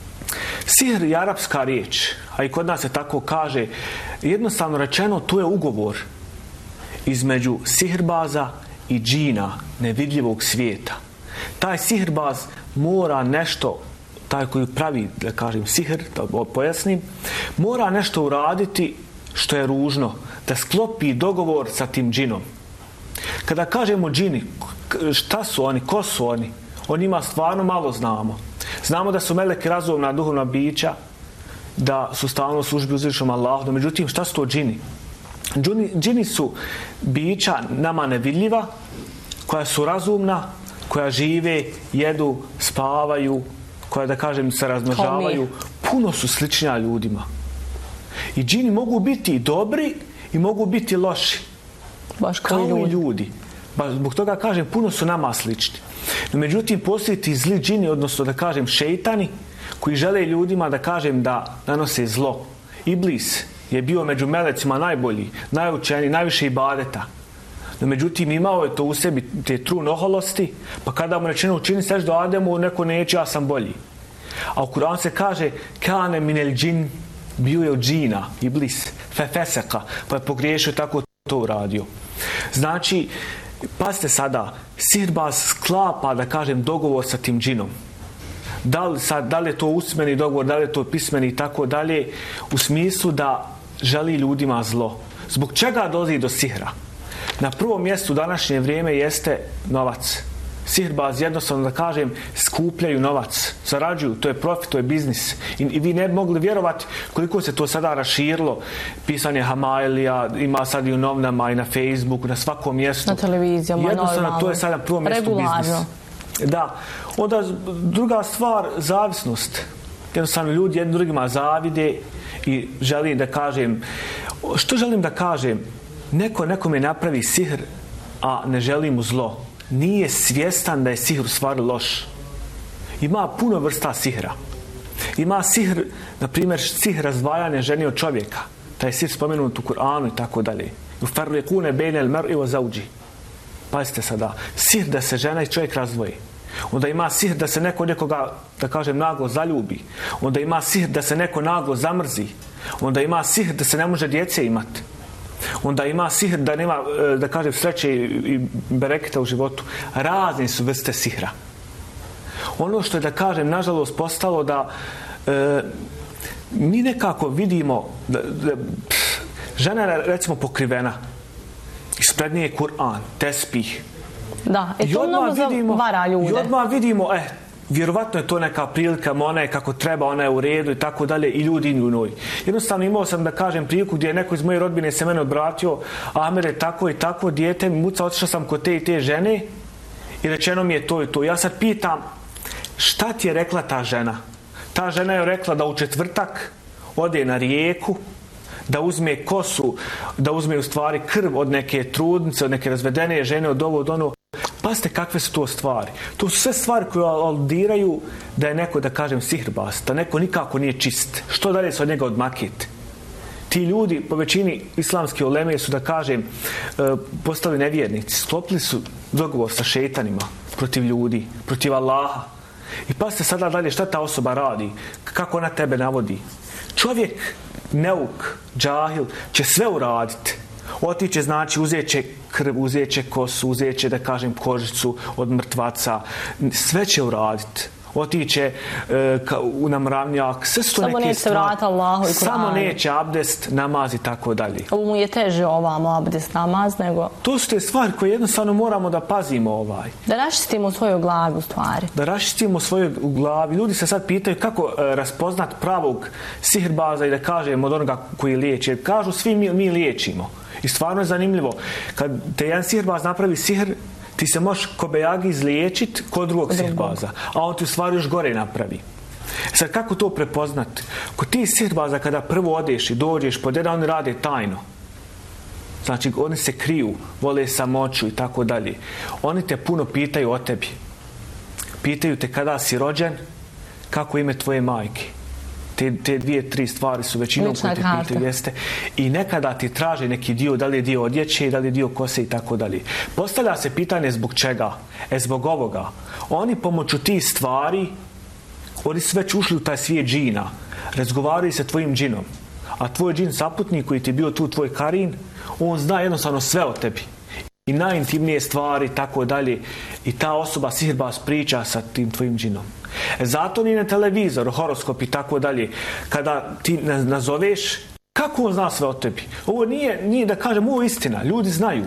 Sihr je arapska riječ, a i kod nas se tako kaže. Jednostavno rečeno, tu je ugovor između sihirbaza i džina, nevidljivog svijeta. Taj sihirbaz mora nešto, taj koji pravi, da kažem, sihr, da pojasnim, mora nešto uraditi što je ružno, da sklopi dogovor sa tim džinom. Kada kažemo džini, šta su oni, ko su oni? O njima stvarno malo znamo. Znamo da su meleki razumna duhovna bića, da su stalno u službi uzvišenom Allahu, no međutim, šta su to džini? Džini, džini su bića nama nevidljiva, koja su razumna, koja žive, jedu, spavaju, koja, da kažem, se razmnožavaju. Puno su sličnija ljudima. I džini mogu biti dobri i mogu biti loši. Baš kao, kao ljudi. i ljudi. Ba, zbog toga kažem, puno su nama slični. No, međutim, postoji ti zli džini, odnosno da kažem šeitani, koji žele ljudima, da kažem, da nanose zlo Iblis je bio među melecima najbolji, najučeniji, najviše ibadeta. No, međutim, imao je to u sebi, te trun oholosti, pa kada mu rečeno učini seždu Ademu, neko neće, ja sam bolji. A u Kur'anu se kaže kane minel džin, bio je od džina, Iblis, fefeseka, pa je pogriješio, tako to uradio. Znači, pazite sada, sihirbaz sklapa, da kažem, dogovor sa tim džinom. Da li, sad, da li je to usmeni dogovor, da li je to pismeni i tako dalje, u smislu da želi ljudima zlo. Zbog čega dolazi do sihra? Na prvom mjestu u današnje vrijeme jeste novac. Sihirbaz, jednostavno da kažem, skupljaju novac, zarađuju, to je profit, to je biznis. I, i vi ne bi mogli vjerovati koliko se to sada raširilo. Pisanje Hamailija, ima sad i u novinama i na Facebooku, na svakom mjestu. Na televizijama, jednostavno, normalno. to je sada na prvom mjestu biznis. Da. Onda druga stvar, zavisnost. Jednostavno ljudi jednim drugima zavide i želim da kažem, što želim da kažem? Neko nekome napravi sihr, a ne želi mu zlo. Nije svjestan da je sihr u stvari loš. Ima puno vrsta sihra. Ima sihr, na primjer, sihr razdvajanja žene od čovjeka. Taj sihr spomenut u Kur'anu i tako dalje. U farlikune bejnel mer'i wa zawji. Pazite sada, sihr da se žena i čovjek razdvoji. Onda ima sihr da se neko nekoga, da kažem, naglo zaljubi. Onda ima sihr da se neko naglo zamrzi. Onda ima sihr da se ne može djece imati. Onda ima sihr da nema, da kažem, sreće i bereketa u životu. Razne su vrste sihra. Ono što je, da kažem, nažalost postalo da e, mi nekako vidimo da, da pff, žena je, recimo, pokrivena. Ispred nje je Kur'an, tespih. Da, i to mnogo zavara ljude. I odmah vidimo, eh, vjerovatno je to neka prilika, ona je kako treba, ona je u redu i tako dalje, i ljudi idu u njoj. Jednostavno imao sam, da kažem, priliku gdje je neko iz moje rodbine se mene obratio, Ahmed je tako i tako, dijete mi muca, otišao sam kod te i te žene i rečeno mi je to i to. Ja sad pitam, šta ti je rekla ta žena? Ta žena je rekla da u četvrtak ode na rijeku, da uzme kosu, da uzme u stvari krv od neke trudnice, od neke razvedene žene, od ovo, od ono. Pazite kakve su to stvari. To su sve stvari koje aludiraju da je neko, da kažem, sihirbaz, da neko nikako nije čist. Što dalje se od njega odmakiti? Ti ljudi, po većini islamske uleme, su, da kažem, postali nevjernici. Sklopili su dogovor sa šetanima protiv ljudi, protiv Allaha. I pazite sada dalje šta ta osoba radi, kako ona tebe navodi. Čovjek, neuk, džahil, će sve uraditi. Otiće, znači, uzet će krv, uzet će kosu, uzet će, da kažem, kožicu od mrtvaca. Sve će uraditi. Otiće e, u namravnjak. Sve su to samo neke stvari. Vrata Allahu i Kur'anu. Samo neće abdest, namaz i tako dalje. Ovo mu je teže ovamo abdest, namaz, nego... To su te stvari koje jednostavno moramo da pazimo ovaj. Da raščistimo svoju glavu u stvari. Da raščistimo svoju glavu. Ljudi se sad pitaju kako e, raspoznat pravog sihirbaza i da kažem od onoga koji liječi. Jer kažu svi mi, mi liječimo. I stvarno je zanimljivo. Kad te jedan sihirbaz napravi sihr, ti se možeš kobejagi izliječiti kod drugog sihirbaza. A on ti u stvari još gore napravi. Sad kako to prepoznati? Kod ti sihirbaza kada prvo odeš i dođeš pod jedan, oni rade tajno. Znači oni se kriju, vole samoću i tako dalje. Oni te puno pitaju o tebi. Pitaju te kada si rođen, kako ime tvoje majke. Te, te dvije, tri stvari su većinom koje te pitaju, jeste. I nekada ti traže neki dio, da li je dio odjeće, da li je dio kose i tako dalje. Postavlja se pitanje zbog čega? E, zbog ovoga. Oni pomoću tih stvari, oni su već ušli u taj svijet džina. Razgovaraju sa tvojim džinom. A tvoj džin saputnik koji ti je bio tu, tvoj karin, on zna jednostavno sve o tebi. I najintimnije stvari, tako dalje. I ta osoba, sihirbaz, priča sa tim tvojim džinom. E zato ni na televizor, horoskop i tako dalje, kada ti nazoveš, kako on zna sve o tebi? Ovo nije, nije da kažem, ovo je istina. Ljudi znaju.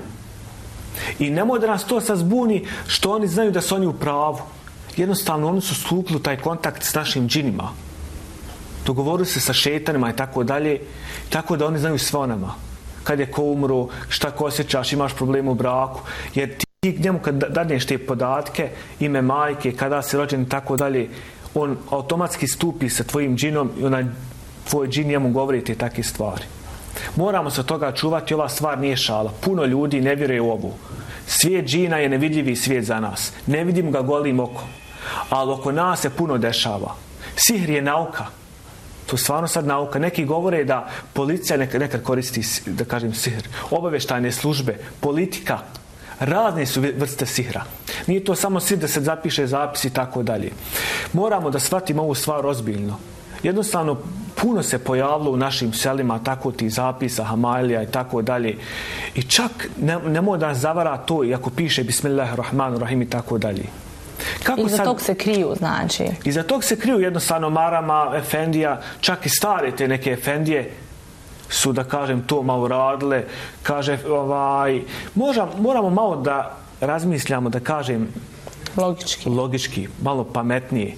I nemoj da nas to sad zbuni što oni znaju da su oni u pravu. Jednostavno, oni su stupili taj kontakt s našim džinima. Dogovorili se sa šetanima i tako dalje, tako da oni znaju sve o nama. Kad je ko umro, šta ko osjećaš, imaš problem u braku, jer ti njemu kad dadneš te podatke, ime majke, kada si rođen i tako dalje, on automatski stupi sa tvojim džinom i onaj tvoj džin njemu govori te takve stvari. Moramo se toga čuvati, ova stvar nije šala. Puno ljudi ne vjeruje u ovu. Svijet džina je nevidljivi svijet za nas. Ne vidim ga golim okom. Ali oko nas se puno dešava. Sihr je nauka. To je stvarno sad nauka. Neki govore da policija nekad, nekad koristi, da kažem, sihr. Obavještajne službe, politika, razne su vrste sihra. Nije to samo sihr da se zapiše zapis i tako dalje. Moramo da shvatimo ovu stvar ozbiljno. Jednostavno, puno se pojavilo u našim selima tako tih zapisa, hamailija i tako dalje. I čak ne, nemoj da nas zavara to i ako piše Bismillahirrahmanirrahim i tako dalje. Kako Iza sad, tog se kriju, znači? Iza tog se kriju jednostavno marama, efendija, čak i stare te neke efendije su, da kažem, to malo radile. Kaže, ovaj, možda, moramo malo da razmišljamo, da kažem, logički, logički malo pametnije.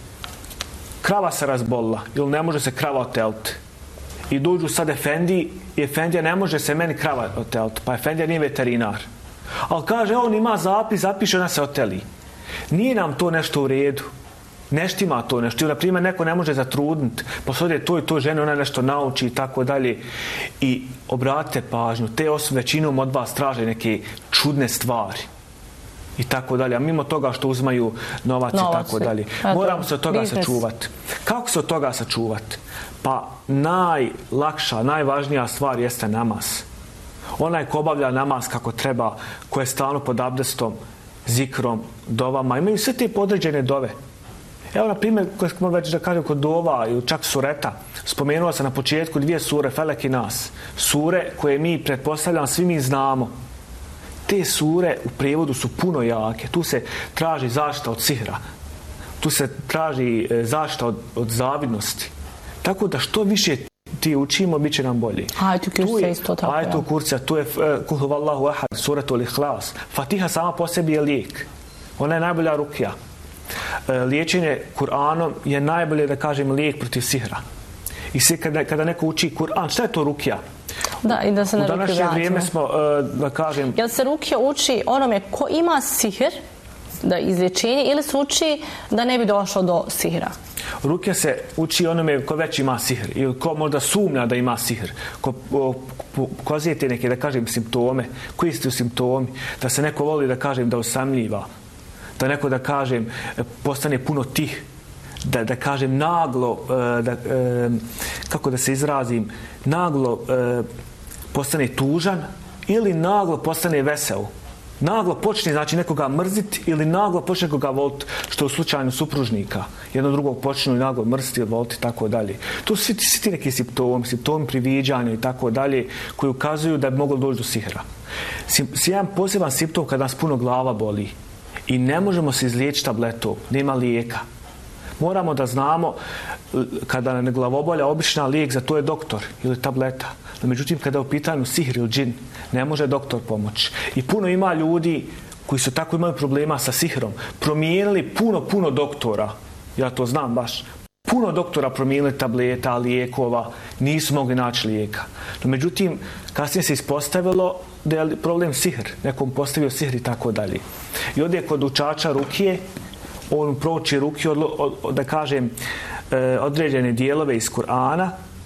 Krava se razbolila ili ne može se krava oteliti. I dođu sad efendiji i efendija ne može se meni krava oteliti. Pa efendija nije veterinar. Ali kaže, on ima zapis, zapiše, ona se oteli. Nije nam to nešto u redu. Nešto ima to nešto. Na primjer, neko ne može zatrudniti. Posljede to i to žene, ona nešto nauči i tako dalje. I obratite pažnju, te osobe većinom od vas traže neke čudne stvari. I tako dalje. A mimo toga što uzmaju novac, novac i tako dalje. Moramo se od toga business. sačuvati. Kako se od toga sačuvati? Pa najlakša, najvažnija stvar jeste namaz. Onaj ko obavlja namaz kako treba, ko je stalno pod abdestom, zikrom, dovama. Imaju sve te podređene dove. Evo, na primjer, koje smo već da kažem kod dova ili čak sureta, spomenula se na početku dvije sure, Felek i Nas. Sure koje mi, pretpostavljam, svi mi znamo. Te sure u prijevodu su puno jake. Tu se traži zaštita od sihra. Tu se traži zaštita od, od zavidnosti. Tako da što više ti učimo, bit će nam bolje. Ajetu kursa isto tako. Ajetu kursa, tu je Kul huvallahu ahad, suratul ihlas. Fatiha sama po sebi je lijek. Ona je najbolja rukija. Liječenje Kur'anom je najbolje, da kažem, lijek protiv sihra. I sve kada, kada neko uči Kur'an, šta je to rukija? Da, i da se na u današnje vrijeme smo, da kažem... Jel se rukija uči onome ko ima sihr, da izlječenje, ili se uči da ne bi došlo do sihra? Rukija se uči onome ko već ima sihr, ili ko možda sumnja da ima sihr, ko pokazuje te neke, da kažem, simptome, koji su simptomi, da se neko voli, da kažem, da osamljiva, da neko, da kažem, postane puno tih, da, da kažem, naglo, da, kako da se izrazim, naglo postane tužan ili naglo postane vesel. Naglo počne, znači, nekoga mrziti ili naglo počne nekoga voliti, što u slučaju supružnika. Jedno drugog počnu i naglo mrziti ili voliti, tako dalje. To su svi, svi ti neki simptomi, simptomi priviđanja i tako dalje, koji ukazuju da bi moglo doći do sihra. Jedan poseban simptom kada nas puno glava boli i ne možemo se izliječiti tabletom, nema lijeka. Moramo da znamo, kada nam je glavobolja, obična lijek za to je doktor ili tableta. No, međutim, kada je u pitanju sihr ili džin, ne može doktor pomoći. I puno ima ljudi koji su tako imali problema sa sihrom, promijenili puno, puno doktora. Ja to znam baš. Puno doktora promijenili tableta, lijekova, nisu mogli naći lijeka. No, međutim, kasnije se ispostavilo da je problem sihr. Nekom postavio sihr i tako dalje. I ovdje kod učača rukije, on prouči rukiju, od, od, od, da kažem, e, određene dijelove iz Kur'ana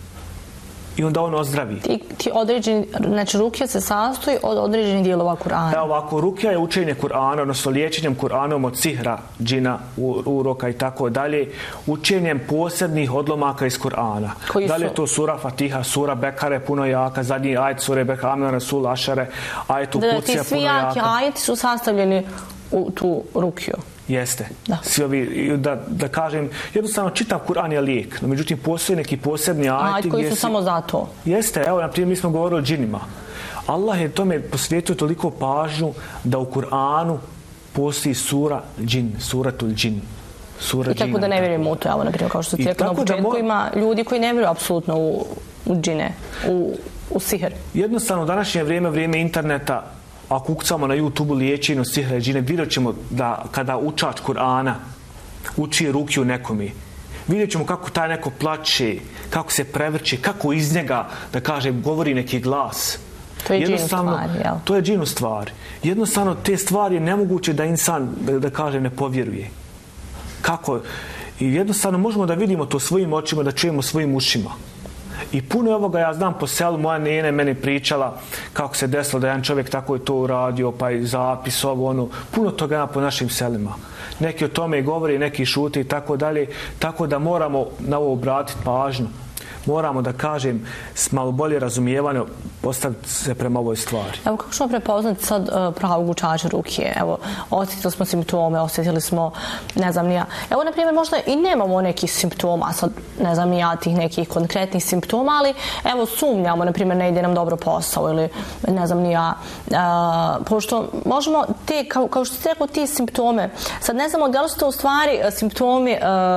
i onda on ozdravi. Ti, ti određeni, znači rukija se sastoji od određenih dijelova Kur'ana. Evo ovako, rukija je učenje Kur'ana, odnosno liječenjem Kur'anom od sihra, džina, uroka i tako dalje, učenjem posebnih odlomaka iz Kur'ana. Da li je to sura Fatiha, sura Bekare, puno jaka, zadnji ajet sure Bekame, Rasul, Ašare, ajet u Kucija, puno jaka. Ti svi jaki ajeti su sastavljeni u tu rukiju. Jeste. Da. Svi ovi, da, da kažem, jednostavno čitav Kur'an je lijek, no međutim postoje neki posebni ajeti. Ajeti koji su si... samo za to. Jeste, evo, na primjer, mi smo govorili o džinima. Allah je tome posvijetio toliko pažnju da u Kur'anu postoji sura džin, suratul džin. Sura I tako džina, da ne vjerujemo u to, evo, na primjer, kao što ti rekao na početku, mo... ima ljudi koji ne vjeruju apsolutno u, u džine, u, u sihr. Jednostavno, u današnje vrijeme, vrijeme interneta, ako ukucamo na YouTube liječenju sihra i džine, vidjet ćemo da kada učač Kur'ana uči rukiju nekome, vidjet ćemo kako taj neko plače, kako se prevrće, kako iz njega, da kažem, govori neki glas. To je džinu stvari, jel? To je džinu stvari. Jednostavno, te stvari je nemoguće da insan, da, da kažem, ne povjeruje. Kako? I jednostavno možemo da vidimo to svojim očima, da čujemo svojim ušima. I puno ovoga ja znam po selu, moja nene meni pričala kako se desilo da jedan čovjek tako je to uradio, pa i zapis, ovo, ono, puno toga ima po našim selima. Neki o tome govori, neki šute i tako dalje, tako da moramo na ovo obratiti pažnju. Moramo, da kažem, s malo bolje razumijevanja postaviti se prema ovoj stvari. Evo, kako ćemo prepoznati sad uh, pravog učača rukije? Evo, osjetili smo simptome, osjetili smo, ne znam ni ja. Evo, na primjer, možda i nemamo nekih simptoma, sad ne znam ni ja tih nekih konkretnih simptoma, ali evo, sumnjamo, na primjer, ne ide nam dobro posao ili ne znam ni ja. Uh, pošto možemo te, kao, kao što ste rekao, ti simptome, sad ne znamo da li su to u stvari simptomi,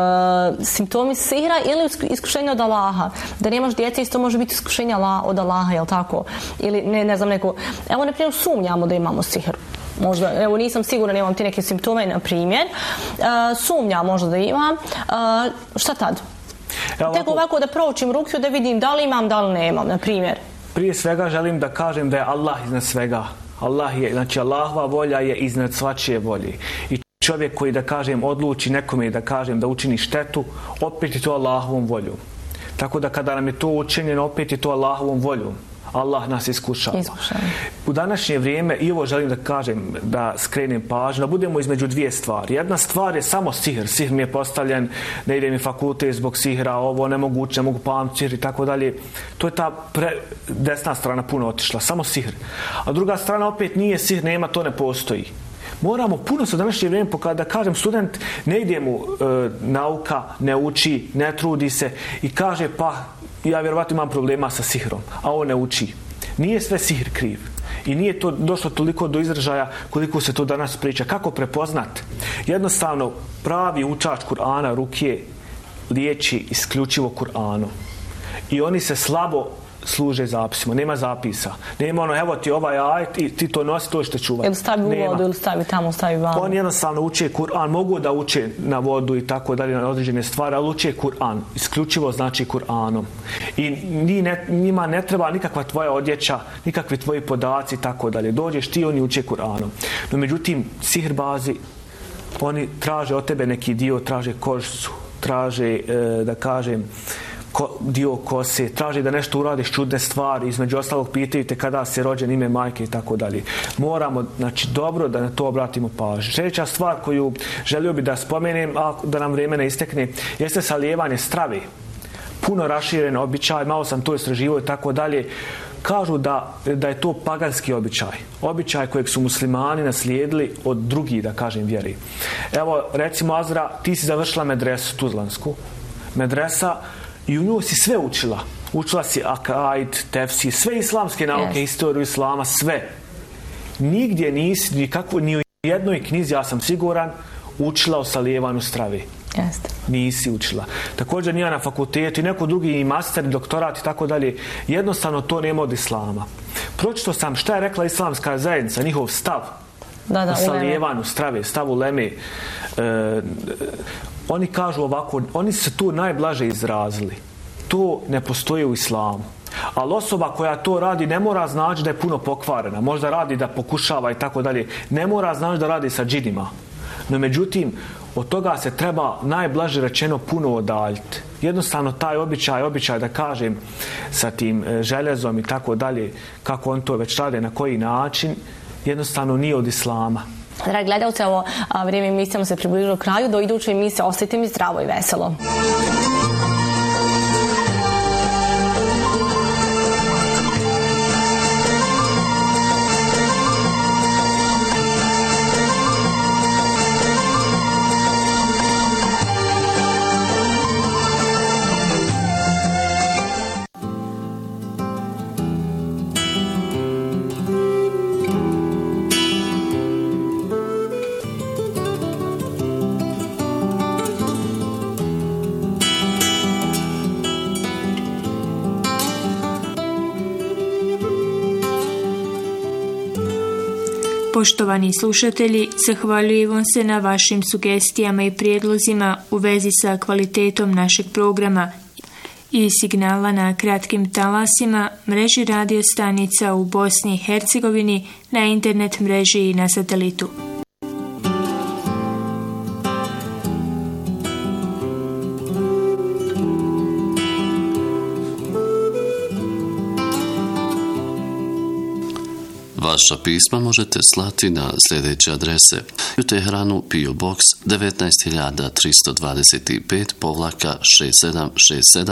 uh, simptomi sihra ili iskušenja od Allaha. Da nemaš djece, isto može biti iskušenja od Allaha, jel tako? Ili ne, ne znam, neko... Evo, na primjer, sumnjamo da imamo sihr. Možda, evo, nisam sigurna, nemam ti neke simptome, na primjer. Uh, sumnjam možda da imam. Uh, šta tad? Evo, Tek ovako da proučim rukiju, da vidim da li imam, da li nemam, na primjer. Prije svega želim da kažem da je Allah iznad svega. Allah je, znači Allahova volja je iznad svačije volje. I čovjek koji, da kažem, odluči nekome, da kažem, da učini štetu, opet je to Allahovom voljom. Tako da kada nam je to učinjeno, opet je to Allahovom voljom. Allah nas iskušava. Iskušava. U današnje vrijeme, i ovo želim da kažem, da skrenem pažnju, da budemo između dvije stvari. Jedna stvar je samo sihr. Sihr mi je postavljen, ne ide mi fakultet zbog sihra, ovo nemoguće, ne mogu pamtiti sihr i tako dalje. To je ta pre, desna strana puno otišla, samo sihr. A druga strana opet nije sihr, nema, to ne postoji. Moramo puno se u današnje vrijeme, da kažem, student ne ide mu e, nauka, ne uči, ne trudi se i kaže pa ja vjerovatno imam problema sa sihrom, a on ne uči. Nije sve sihr kriv i nije to došlo toliko do izražaja koliko se to danas priča. Kako prepoznat? Jednostavno, pravi učač Kur'ana rukije liječi isključivo Kur'anom i oni se slabo služe zapisima, nema zapisa. Nema ono, evo ti ovaj ajet i ti to nosi, to što čuvati. Ili stavi u vodu, ili stavi tamo, stavi vamo. Oni jednostavno uče Kur'an, mogu da uče na vodu i tako dalje, na određene stvari, ali uče Kur'an, isključivo znači Kur'anom. I ne, njima ne treba nikakva tvoja odjeća, nikakvi tvoji podaci i tako dalje. Dođeš ti, oni uče Kur'anom. No međutim, sihrbazi, oni traže od tebe neki dio, traže kožicu, traže, e, da kažem, Ko, dio kose, traži da nešto uradiš čudne stvari, između ostalog pitaju te kada se rođen, ime majke i tako dalje. Moramo, znači, dobro da na to obratimo pažnju. Sljedeća stvar koju želio bi da spomenem, a da nam vrijeme ne istekne, jeste salijevanje strave. Puno raširen običaj, malo sam to istraživao i tako dalje. Kažu da, da je to paganski običaj. Običaj kojeg su muslimani naslijedili od drugih, da kažem, vjeri. Evo, recimo, Azra, ti si završila medresu Tuzlansku. Medresa, i u nju si sve učila. Učila si akaid, tefsir, sve islamske nauke, yes. Historiju islama, sve. Nigdje nisi, nikakvo, ni u jednoj knjizi, ja sam siguran, učila o salijevanju strave. Yes. Nisi učila. Također nije na fakultetu i neko drugi i master, i doktorat i tako dalje. Jednostavno to nema od islama. Pročito sam šta je rekla islamska zajednica, njihov stav da, da, o salijevanju strave, stav uleme. E, Oni kažu ovako, oni se tu najblaže izrazili. To ne postoji u islamu. Ali osoba koja to radi ne mora znači da je puno pokvarena. Možda radi da pokušava i tako dalje. Ne mora znači da radi sa džinima. No međutim, od toga se treba najblaže rečeno puno odaljiti. Jednostavno taj običaj, običaj da kažem sa tim željezom i tako dalje, kako on to već rade, na koji način, jednostavno nije od islama. Dragi gledalci, ovo a, vrijeme emisijama se približilo kraju. Do iduće emisije ostajte mi zdravo i veselo. Poštovani slušatelji, zahvaljujem se na vašim sugestijama i prijedlozima u vezi sa kvalitetom našeg programa i signala na kratkim talasima, mreži radio stanica u Bosni i Hercegovini, na internet mreži i na satelitu. Vaša pisma možete slati na sljedeće adrese: u Teheranu P O Box devetnaest hiljada tristo dvadeset pet povlaka šest sedam šest sedam